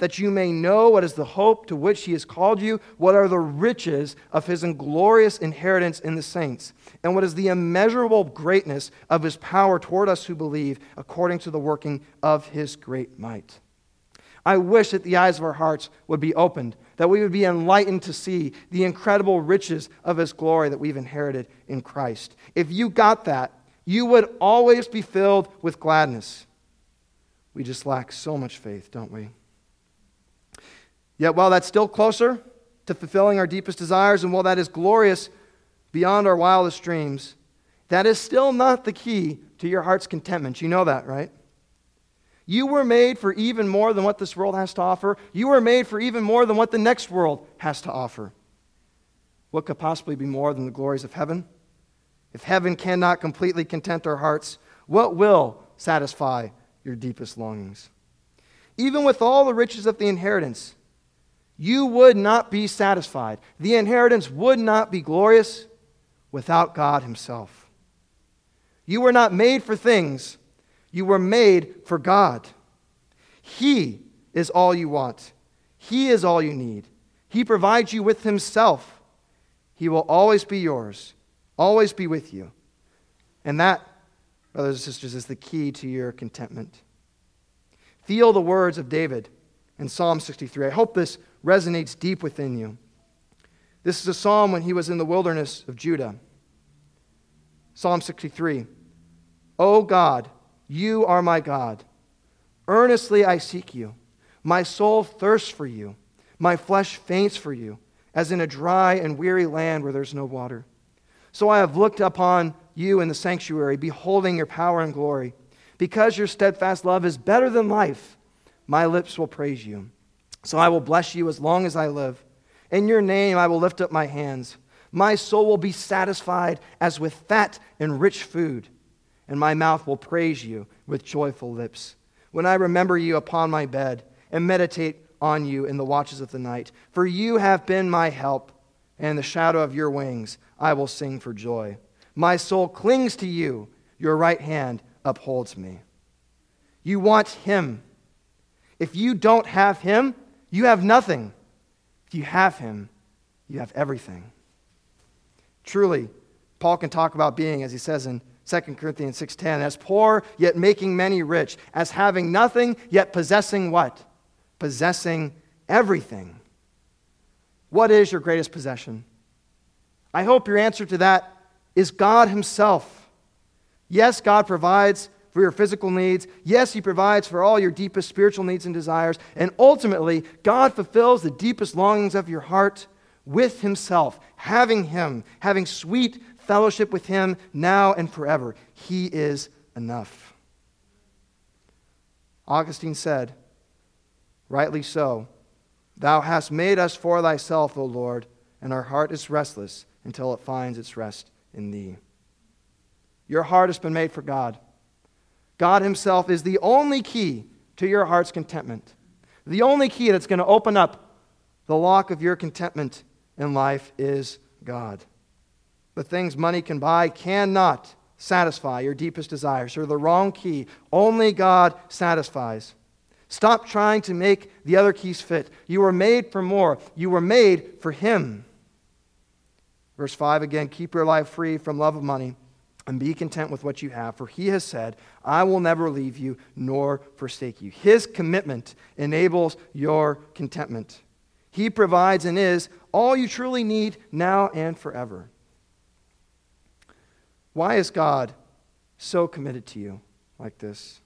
that you may know what is the hope to which he has called you, what are the riches of his glorious inheritance in the saints, and what is the immeasurable greatness of his power toward us who believe, according to the working of his great might. I wish that the eyes of our hearts would be opened, that we would be enlightened to see the incredible riches of his glory that we've inherited in Christ. If you got that, you would always be filled with gladness. We just lack so much faith, don't we? Yet while that's still closer to fulfilling our deepest desires, and while that is glorious beyond our wildest dreams, that is still not the key to your heart's contentment. You know that, right? You were made for even more than what this world has to offer. You were made for even more than what the next world has to offer. What could possibly be more than the glories of heaven? If heaven cannot completely content our hearts, what will satisfy your deepest longings? Even with all the riches of the inheritance, you would not be satisfied. The inheritance would not be glorious without God himself. You were not made for things. You were made for God. He is all you want. He is all you need. He provides you with himself. He will always be yours, always be with you. And that, brothers and sisters, is the key to your contentment. Feel the words of David in Psalm 63. I hope this resonates deep within you. This is a psalm when he was in the wilderness of Judah. Psalm 63. O God, you are my God. Earnestly I seek you. My soul thirsts for you. My flesh faints for you, as in a dry and weary land where there's no water. So I have looked upon you in the sanctuary, beholding your power and glory. Because your steadfast love is better than life, my lips will praise you. So I will bless you as long as I live. In your name I will lift up my hands. My soul will be satisfied as with fat and rich food, and my mouth will praise you with joyful lips. When I remember you upon my bed and meditate on you in the watches of the night, for you have been my help, and in the shadow of your wings I will sing for joy. My soul clings to you, your right hand upholds me. You want him. If you don't have him, you have nothing. If you have him, you have everything. Truly, Paul can talk about being, as he says in 2 Corinthians 6:10, as poor, yet making many rich, as having nothing, yet possessing what? Possessing everything. What is your greatest possession? I hope your answer to that is God himself. Yes, God provides for your physical needs. Yes, he provides for all your deepest spiritual needs and desires. And ultimately, God fulfills the deepest longings of your heart with himself, having him, having sweet fellowship with him now and forever. He is enough. Augustine said, rightly so, thou hast made us for thyself, O Lord, and our heart is restless until it finds its rest in thee. Your heart has been made for God. God himself is the only key to your heart's contentment. The only key that's going to open up the lock of your contentment in life is God. The things money can buy cannot satisfy your deepest desires. They're the wrong key. Only God satisfies. Stop trying to make the other keys fit. You were made for more. You were made for him. Verse 5 again, keep your life free from love of money and be content with what you have. For he has said, I will never leave you nor forsake you. His commitment enables your contentment. He provides and is all you truly need now and forever. Why is God so committed to you like this?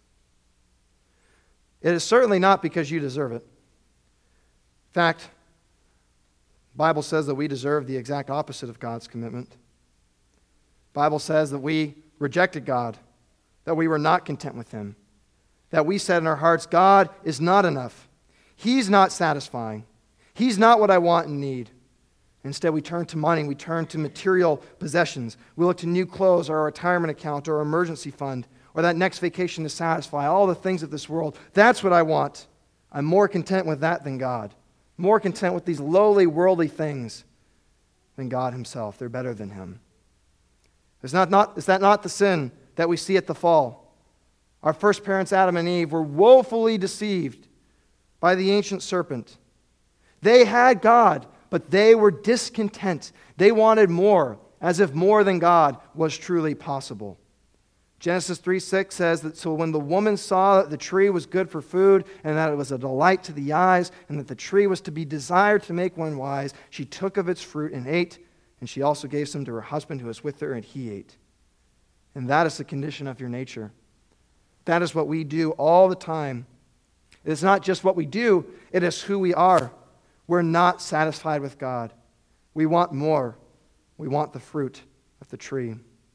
It is certainly not because you deserve it. In fact, the Bible says that we deserve the exact opposite of God's commitment. The Bible says that we rejected God, that we were not content with him, that we said in our hearts, God is not enough. He's not satisfying. He's not what I want and need. Instead, we turn to money. We turn to material possessions. We look to new clothes or a retirement account or an emergency fund or that next vacation to satisfy all the things of this world. That's what I want. I'm more content with that than God. More content with these lowly, worldly things than God himself. They're better than him. Is that not the sin that we see at the fall? Our first parents, Adam and Eve, were woefully deceived by the ancient serpent. They had God, but they were discontent. They wanted more, as if more than God was truly possible. Genesis 3:6 says that, so when the woman saw that the tree was good for food, and that it was a delight to the eyes, and that the tree was to be desired to make one wise, she took of its fruit and ate, and she also gave some to her husband who was with her, and he ate. And that is the condition of your nature. That is what we do all the time. It is not just what we do, it is who we are. We're not satisfied with God. We want more. We want the fruit of the tree.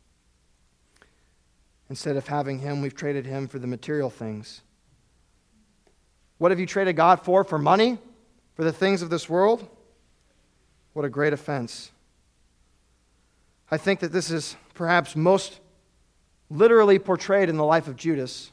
Instead of having Him, we've traded Him for the material things. What have you traded God for? For money? For the things of this world? What a great offense. I think that this is perhaps most literally portrayed in the life of Judas,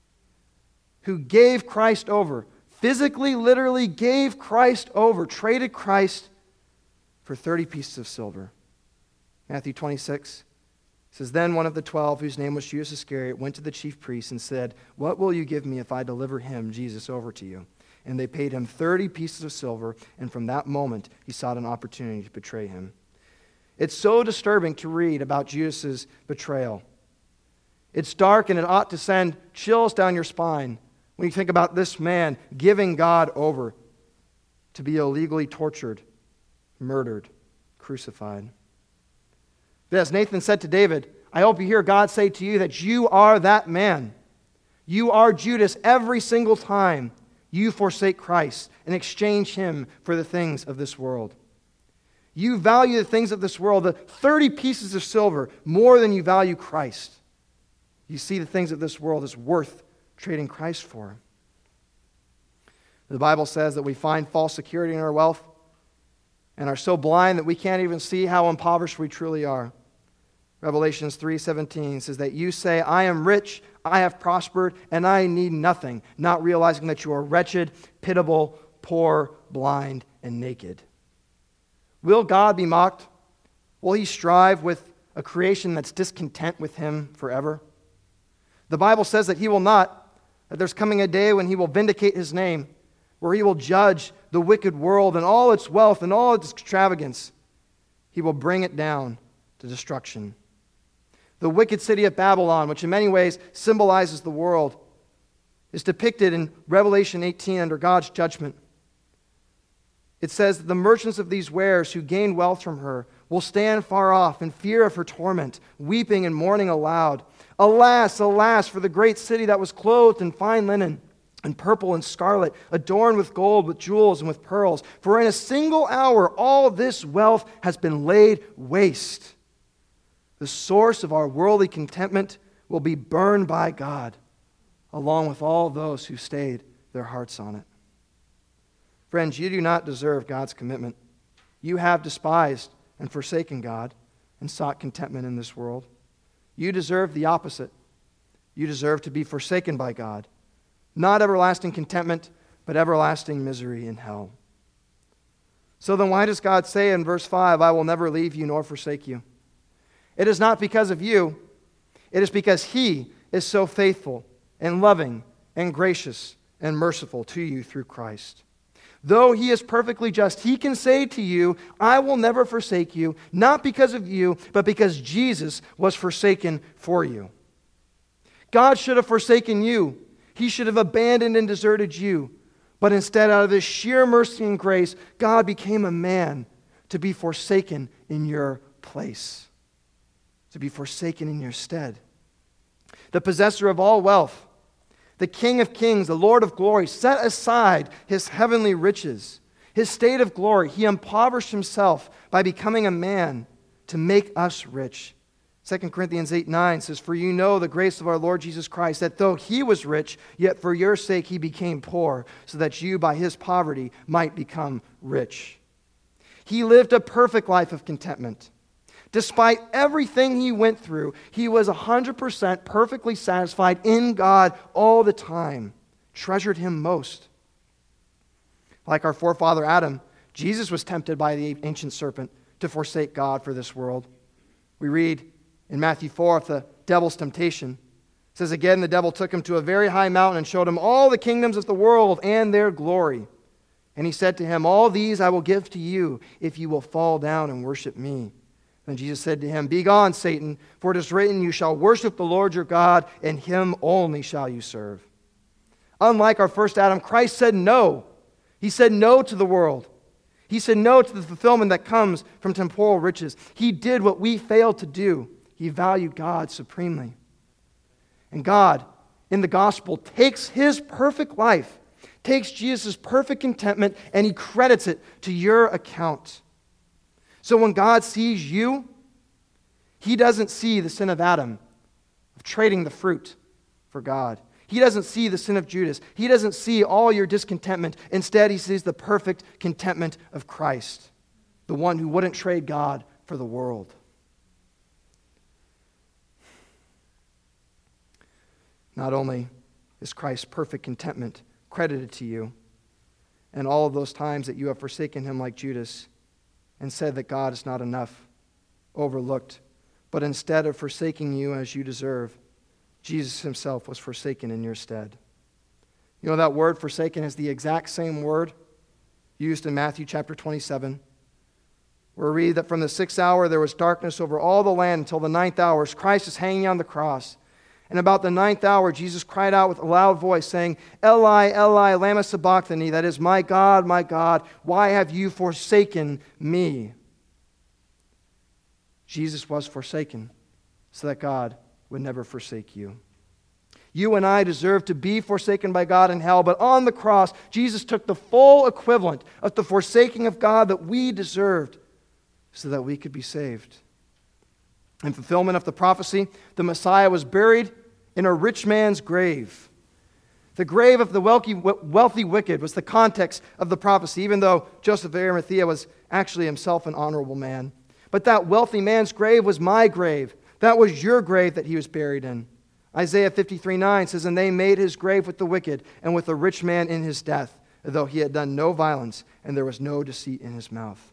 who gave Christ over, physically, literally gave Christ over, traded Christ for 30 pieces of silver. Matthew 26 says, Then one of the 12, whose name was Judas Iscariot, went to the chief priests and said, What will you give me if I deliver him, Jesus, over to you? And they paid him 30 pieces of silver, and from that moment he sought an opportunity to betray him. It's so disturbing to read about Judas's betrayal. It's dark, and it ought to send chills down your spine when you think about this man giving God over to be illegally tortured, murdered, crucified. But as Nathan said to David, I hope you hear God say to you that you are that man. You are Judas every single time you forsake Christ and exchange Him for the things of this world. You value the things of this world, the 30 pieces of silver, more than you value Christ. You see the things of this world as worth trading Christ for. The Bible says that we find false security in our wealth and are so blind that we can't even see how impoverished we truly are. Revelations 3:17 says that you say, I am rich, I have prospered, and I need nothing, not realizing that you are wretched, pitiable, poor, blind, and naked. Will God be mocked? Will He strive with a creation that's discontent with Him forever? The Bible says that He will not, that there's coming a day when He will vindicate His name, where He will judge the wicked world and all its wealth and all its extravagance. He will bring it down to destruction. The wicked city of Babylon, which in many ways symbolizes the world, is depicted in Revelation 18 under God's judgment. It says that the merchants of these wares who gained wealth from her will stand far off in fear of her torment, weeping and mourning aloud. Alas, alas, for the great city that was clothed in fine linen, and purple and scarlet, adorned with gold, with jewels, and with pearls. For in a single hour all this wealth has been laid waste. The source of our worldly contentment will be burned by God, along with all those who stayed their hearts on it. Friends, you do not deserve God's commitment. You have despised and forsaken God and sought contentment in this world. You deserve the opposite. You deserve to be forsaken by God. Not everlasting contentment, but everlasting misery in hell. So then why does God say in verse 5, I will never leave you nor forsake you? It is not because of you. It is because He is so faithful and loving and gracious and merciful to you through Christ. Though He is perfectly just, He can say to you, I will never forsake you, not because of you, but because Jesus was forsaken for you. God should have forsaken you. He should have abandoned and deserted you. But instead, out of His sheer mercy and grace, God became a man to be forsaken in your place, to be forsaken in your stead. The possessor of all wealth, the King of kings, the Lord of glory, set aside His heavenly riches, His state of glory. He impoverished Himself by becoming a man to make us rich. 2 Corinthians 8:9 says, For you know the grace of our Lord Jesus Christ, that though He was rich, yet for your sake He became poor, so that you by His poverty might become rich. He lived a perfect life of contentment. Despite everything He went through, He was 100% perfectly satisfied in God all the time, treasured Him most. Like our forefather Adam, Jesus was tempted by the ancient serpent to forsake God for this world. We read in Matthew 4 of the devil's temptation, It says again, the devil took him to a very high mountain and showed him all the kingdoms of the world and their glory. And he said to him, all these I will give to you if you will fall down and worship me. Then Jesus said to him, begone, Satan, for it is written, you shall worship the Lord your God, and him only shall you serve. Unlike our first Adam, Christ said no. He said no to the world. He said no to the fulfillment that comes from temporal riches. He did what we failed to do. He valued God supremely. And God, in the gospel, takes his perfect life, takes Jesus' perfect contentment, and he credits it to your account. So when God sees you, he doesn't see the sin of Adam, of trading the fruit for God. He doesn't see the sin of Judas. He doesn't see all your discontentment. Instead, he sees the perfect contentment of Christ, the one who wouldn't trade God for the world. Not only is Christ's perfect contentment credited to you, and all of those times that you have forsaken him like Judas and said that God is not enough, overlooked, but instead of forsaking you as you deserve, Jesus himself was forsaken in your stead. You know, that word forsaken is the exact same word used in Matthew chapter 27, where we read that from the 6th hour there was darkness over all the land until the 9th hour, as Christ is hanging on the cross. And about the 9th hour, Jesus cried out with a loud voice, saying, Eli, Eli, lama sabachthani, that is, my God, why have you forsaken me? Jesus was forsaken so that God would never forsake you. You and I deserve to be forsaken by God in hell, but on the cross, Jesus took the full equivalent of the forsaking of God that we deserved so that we could be saved. In fulfillment of the prophecy, the Messiah was buried in a rich man's grave. The grave of the wealthy wicked was the context of the prophecy, even though Joseph of Arimathea was actually himself an honorable man. But that wealthy man's grave was my grave. That was your grave that he was buried in. Isaiah 53:9 says, and they made his grave with the wicked and with the rich man in his death, though he had done no violence and there was no deceit in his mouth.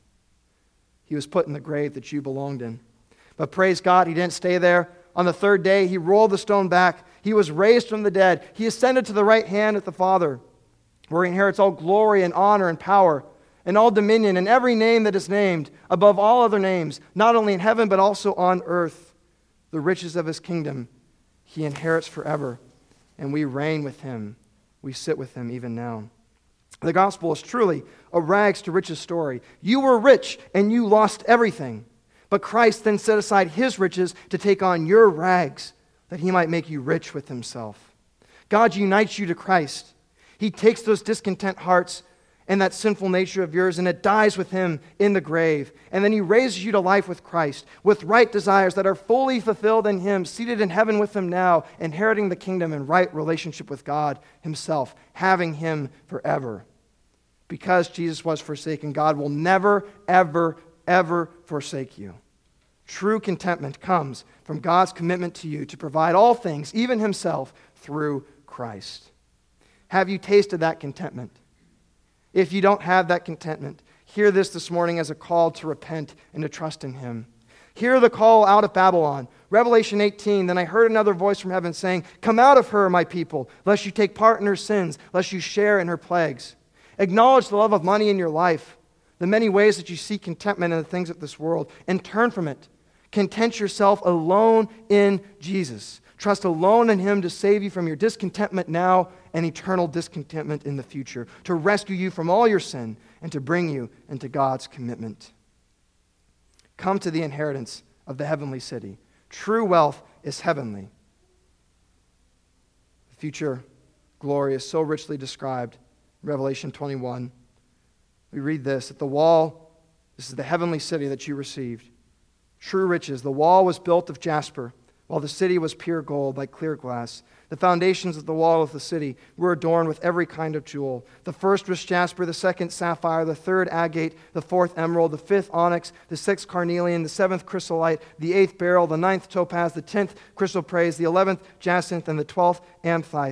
He was put in the grave that you belonged in. But praise God, he didn't stay there. On the 3rd day, he rolled the stone back. He was raised from the dead. He ascended to the right hand of the Father, where he inherits all glory and honor and power and all dominion and every name that is named above all other names, not only in heaven but also on earth. The riches of his kingdom he inherits forever, and we reign with him. We sit with him even now. The gospel is truly a rags to riches story. You were rich and you lost everything. But Christ then set aside his riches to take on your rags, that he might make you rich with himself. God unites you to Christ. He takes those discontent hearts and that sinful nature of yours, and it dies with him in the grave. And then he raises you to life with Christ, with right desires that are fully fulfilled in him, seated in heaven with him now, inheriting the kingdom in right relationship with God himself, having him forever. Because Jesus was forsaken, God will never, ever, ever forsake you. True contentment comes from God's commitment to you to provide all things, even himself, through Christ. Have you tasted that contentment? If you don't have that contentment, hear this morning as a call to repent and to trust in him. Hear the call out of Babylon. Revelation 18, then I heard another voice from heaven saying, come out of her, my people, lest you take part in her sins, lest you share in her plagues. Acknowledge the love of money in your life, the many ways that you seek contentment in the things of this world, and turn from it. Content yourself alone in Jesus. Trust alone in him to save you from your discontentment now and eternal discontentment in the future, to rescue you from all your sin and to bring you into God's commitment. Come to the inheritance of the heavenly city. True wealth is heavenly. The future glory is so richly described in Revelation 21. We read this, at the wall, this is the heavenly city that you received. True riches. The wall was built of jasper, while the city was pure gold, like clear glass. The foundations of the wall of the city were adorned with every kind of jewel. The first was jasper, the second sapphire, the third agate, the fourth emerald, the fifth onyx, the sixth carnelian, the seventh chrysolite, the eighth beryl, the ninth topaz, the 10th chrysoprase, the 11th jacinth, and the 12th amethyst.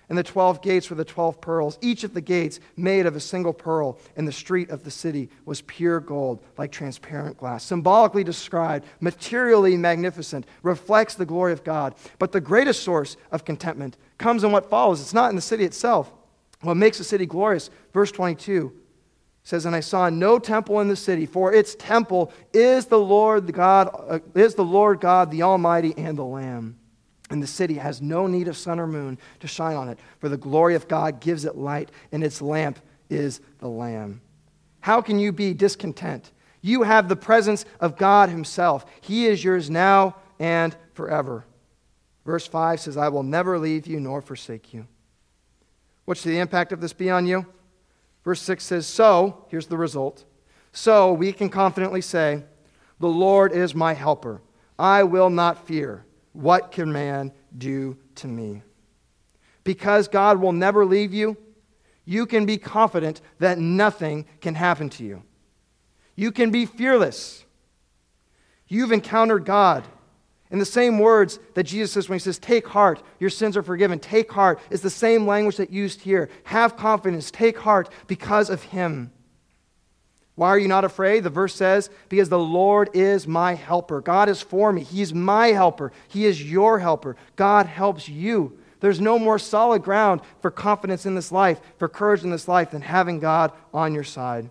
And the 12 gates were the 12 pearls, each of the gates made of a single pearl. And the street of the city was pure gold, like transparent glass. Symbolically described, materially magnificent, reflects the glory of God. But the greatest source of contentment comes in what follows. It's not in the city itself. What makes the city glorious, verse 22, says, "And I saw no temple in the city, for its temple is the Lord God, the Almighty, and the Lamb. And the city has no need of sun or moon to shine on it, for the glory of God gives it light, and its lamp is the Lamb." How can you be discontent? You have the presence of God himself. He is yours now and forever. Verse 5 says, "I will never leave you nor forsake you." What should the impact of this be on you? Verse 6 says, "So," here's the result, "so we can confidently say, 'The Lord is my helper. I will not fear. What can man do to me?'" Because God will never leave you, you can be confident that nothing can happen to you. You can be fearless. You've encountered God. In the same words that Jesus says when he says, "Take heart, your sins are forgiven." Take heart is the same language that used here. Have confidence, take heart because of him. Why are you not afraid? The verse says, "Because the Lord is my helper." God is for me. He's my helper. He is your helper. God helps you. There's no more solid ground for confidence in this life, for courage in this life, than having God on your side.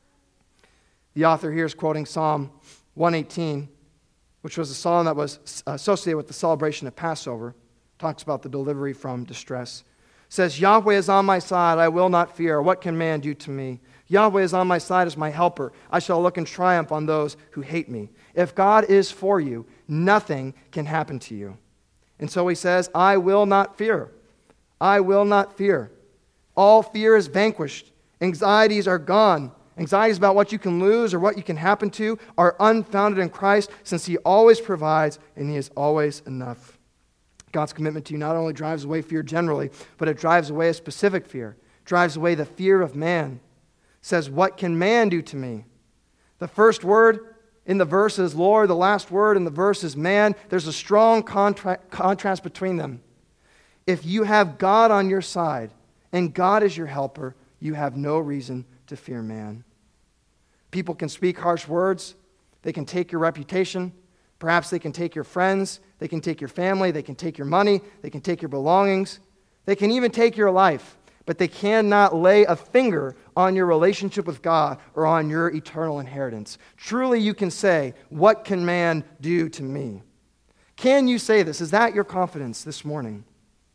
The author here is quoting Psalm 118, which was a psalm that was associated with the celebration of Passover. Talks about the delivery from distress. It says, "Yahweh is on my side. I will not fear. What can man do to me? Yahweh is on my side as my helper. I shall look in triumph on those who hate me." If God is for you, nothing can happen to you. And so he says, "I will not fear. I will not fear." All fear is vanquished. Anxieties are gone. Anxieties about what you can lose or what you can happen to are unfounded in Christ, since he always provides and he is always enough. God's commitment to you not only drives away fear generally, but it drives away a specific fear. It drives away the fear of man. Says, "What can man do to me?" The first word in the verse is Lord. The last word in the verse is man. There's a strong contrast between them. If you have God on your side and God is your helper, you have no reason to fear man. People can speak harsh words. They can take your reputation. Perhaps they can take your friends. They can take your family. They can take your money. They can take your belongings. They can even take your life. But they cannot lay a finger on your relationship with God or on your eternal inheritance. Truly, you can say, "What can man do to me?" Can you say this? Is that your confidence this morning?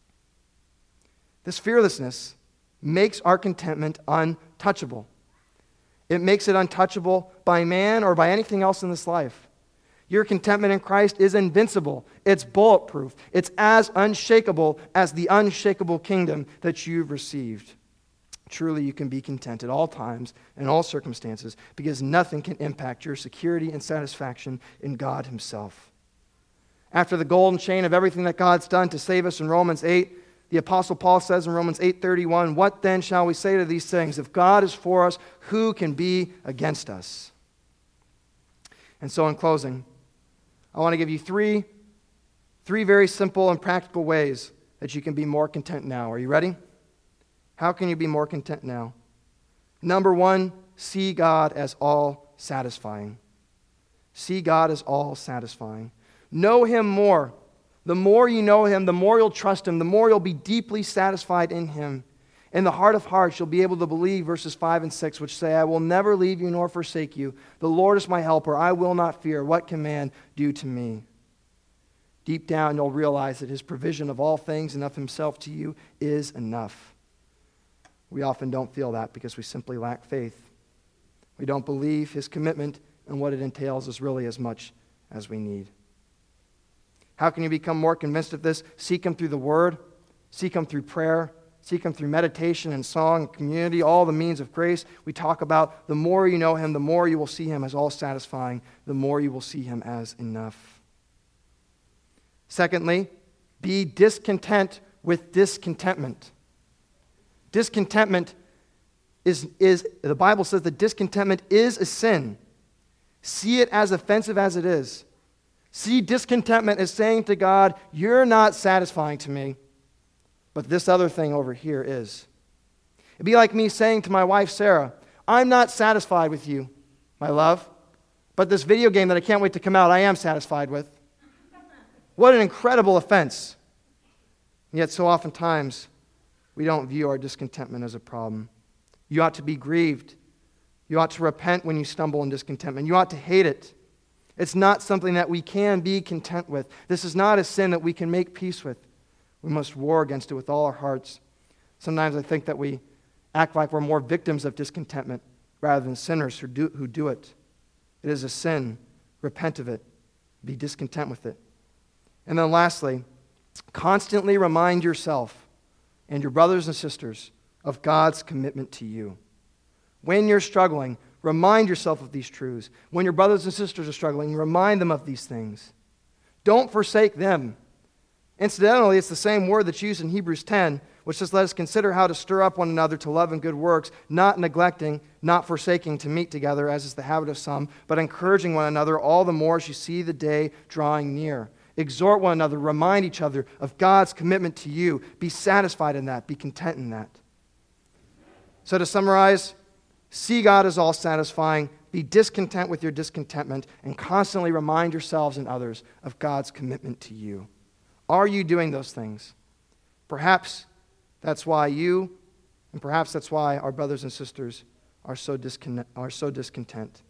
This fearlessness makes our contentment untouchable. It makes it untouchable by man or by anything else in this life. Your contentment in Christ is invincible. It's bulletproof. It's as unshakable as the unshakable kingdom that you've received. Truly, you can be content at all times and all circumstances, because nothing can impact your security and satisfaction in God himself. After the golden chain of everything that God's done to save us in Romans 8, the Apostle Paul says in Romans 8:31, "What then shall we say to these things? If God is for us, who can be against us?" And so in closing, I want to give you three very simple and practical ways that you can be more content now. Are you ready? How can you be more content now? Number one, see God as all satisfying. See God as all satisfying. Know him more. The more you know him, the more you'll trust him, the more you'll be deeply satisfied in him. In the heart of hearts, you'll be able to believe verses 5 and 6, which say, "I will never leave you nor forsake you. The Lord is my helper. I will not fear. What can man do to me?" Deep down, you'll realize that his provision of all things and of himself to you is enough. We often don't feel that because we simply lack faith. We don't believe his commitment and what it entails is really as much as we need. How can you become more convinced of this? Seek him through the word. Seek him through prayer. Seek him through meditation and song and community, all the means of grace we talk about. The more you know him, the more you will see him as all satisfying, the more you will see him as enough. Secondly, be discontent with discontentment. Discontentment is the Bible says that discontentment is a sin. See it as offensive as it is. See discontentment as saying to God, "You're not satisfying to me, but this other thing over here is. It'd be like me saying to my wife, Sarah, I'm not satisfied with you, my love, but this video game that I can't wait to come out, I am satisfied with. What an incredible offense. And yet so oftentimes, we don't view our discontentment as a problem. You ought to be grieved. You ought to repent when you stumble in discontentment. You ought to hate it. It's not something that we can be content with. This is not a sin that we can make peace with. We must war against it with all our hearts. Sometimes I think that we act like we're more victims of discontentment rather than sinners who do it. It is a sin. Repent of it. Be discontent with it. And then lastly, constantly remind yourself and your brothers and sisters of God's commitment to you. When you're struggling, remind yourself of these truths. When your brothers and sisters are struggling, remind them of these things. Don't forsake them. Incidentally, it's the same word that's used in Hebrews 10, which says, let us consider how to stir up one another to love and good works, not neglecting, not forsaking to meet together, as is the habit of some, but encouraging one another all the more as you see the day drawing near. Exhort one another, remind each other of God's commitment to you. Be satisfied in that. Be content in that. So to summarize, see God as all satisfying, be discontent with your discontentment, and constantly remind yourselves and others of God's commitment to you. Are you doing those things? Perhaps that's why you, and perhaps that's why our brothers and sisters are so discontent.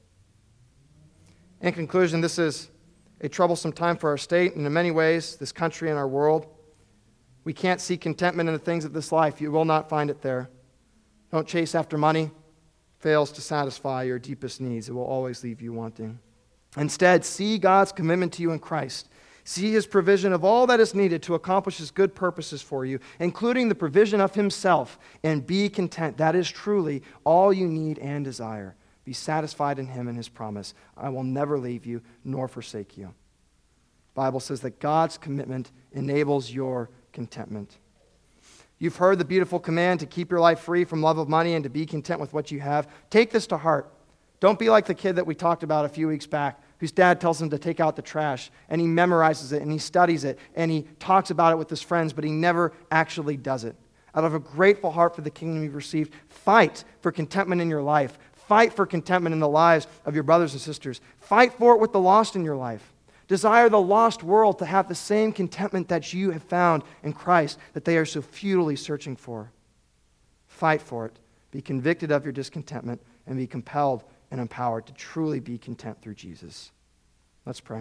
In conclusion, this is a troublesome time for our state, and in many ways, this country and our world. We can't seek contentment in the things of this life. You will not find it there. Don't chase after money. Fails to satisfy your deepest needs. It will always leave you wanting. Instead, see God's commitment to you in Christ. See His provision of all that is needed to accomplish His good purposes for you, including the provision of Himself, and be content. That is truly all you need and desire. Be satisfied in Him and His promise. I will never leave you nor forsake you. The Bible says that God's commitment enables your contentment. You've heard the beautiful command to keep your life free from love of money and to be content with what you have. Take this to heart. Don't be like the kid that we talked about a few weeks back, whose dad tells him to take out the trash, and he memorizes it, and he studies it, and he talks about it with his friends, but he never actually does it. Out of a grateful heart for the kingdom you've received, fight for contentment in your life. Fight for contentment in the lives of your brothers and sisters. Fight for it with the lost in your life. Desire the lost world to have the same contentment that you have found in Christ that they are so futilely searching for. Fight for it. Be convicted of your discontentment and be compelled and empowered to truly be content through Jesus. Let's pray.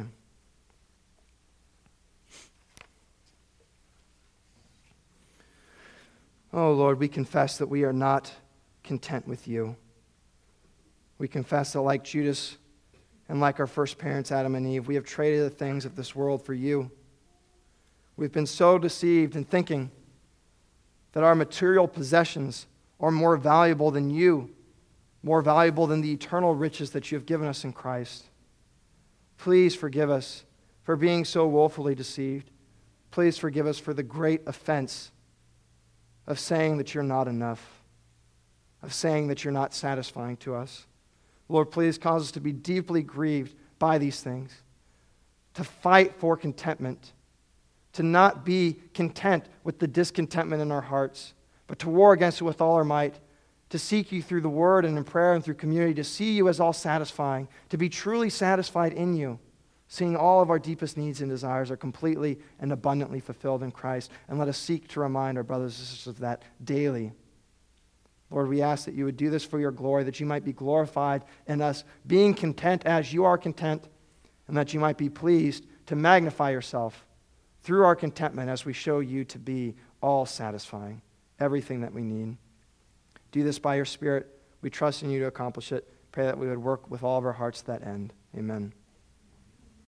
Oh Lord, we confess that we are not content with you. We confess that like Judas and like our first parents, Adam and Eve, we have traded the things of this world for you. We've been so deceived in thinking that our material possessions are more valuable than you, more valuable than the eternal riches that you have given us in Christ. Please forgive us for being so woefully deceived. Please forgive us for the great offense of saying that you're not enough, of saying that you're not satisfying to us. Lord, please cause us to be deeply grieved by these things, to fight for contentment, to not be content with the discontentment in our hearts, but to war against it with all our might, to seek you through the word and in prayer and through community, to see you as all satisfying, to be truly satisfied in you, seeing all of our deepest needs and desires are completely and abundantly fulfilled in Christ. And let us seek to remind our brothers and sisters of that daily. Lord, we ask that you would do this for your glory, that you might be glorified in us being content as you are content, and that you might be pleased to magnify yourself through our contentment as we show you to be all satisfying, everything that we need. Do this by your Spirit. We trust in you to accomplish it. Pray that we would work with all of our hearts to that end. Amen.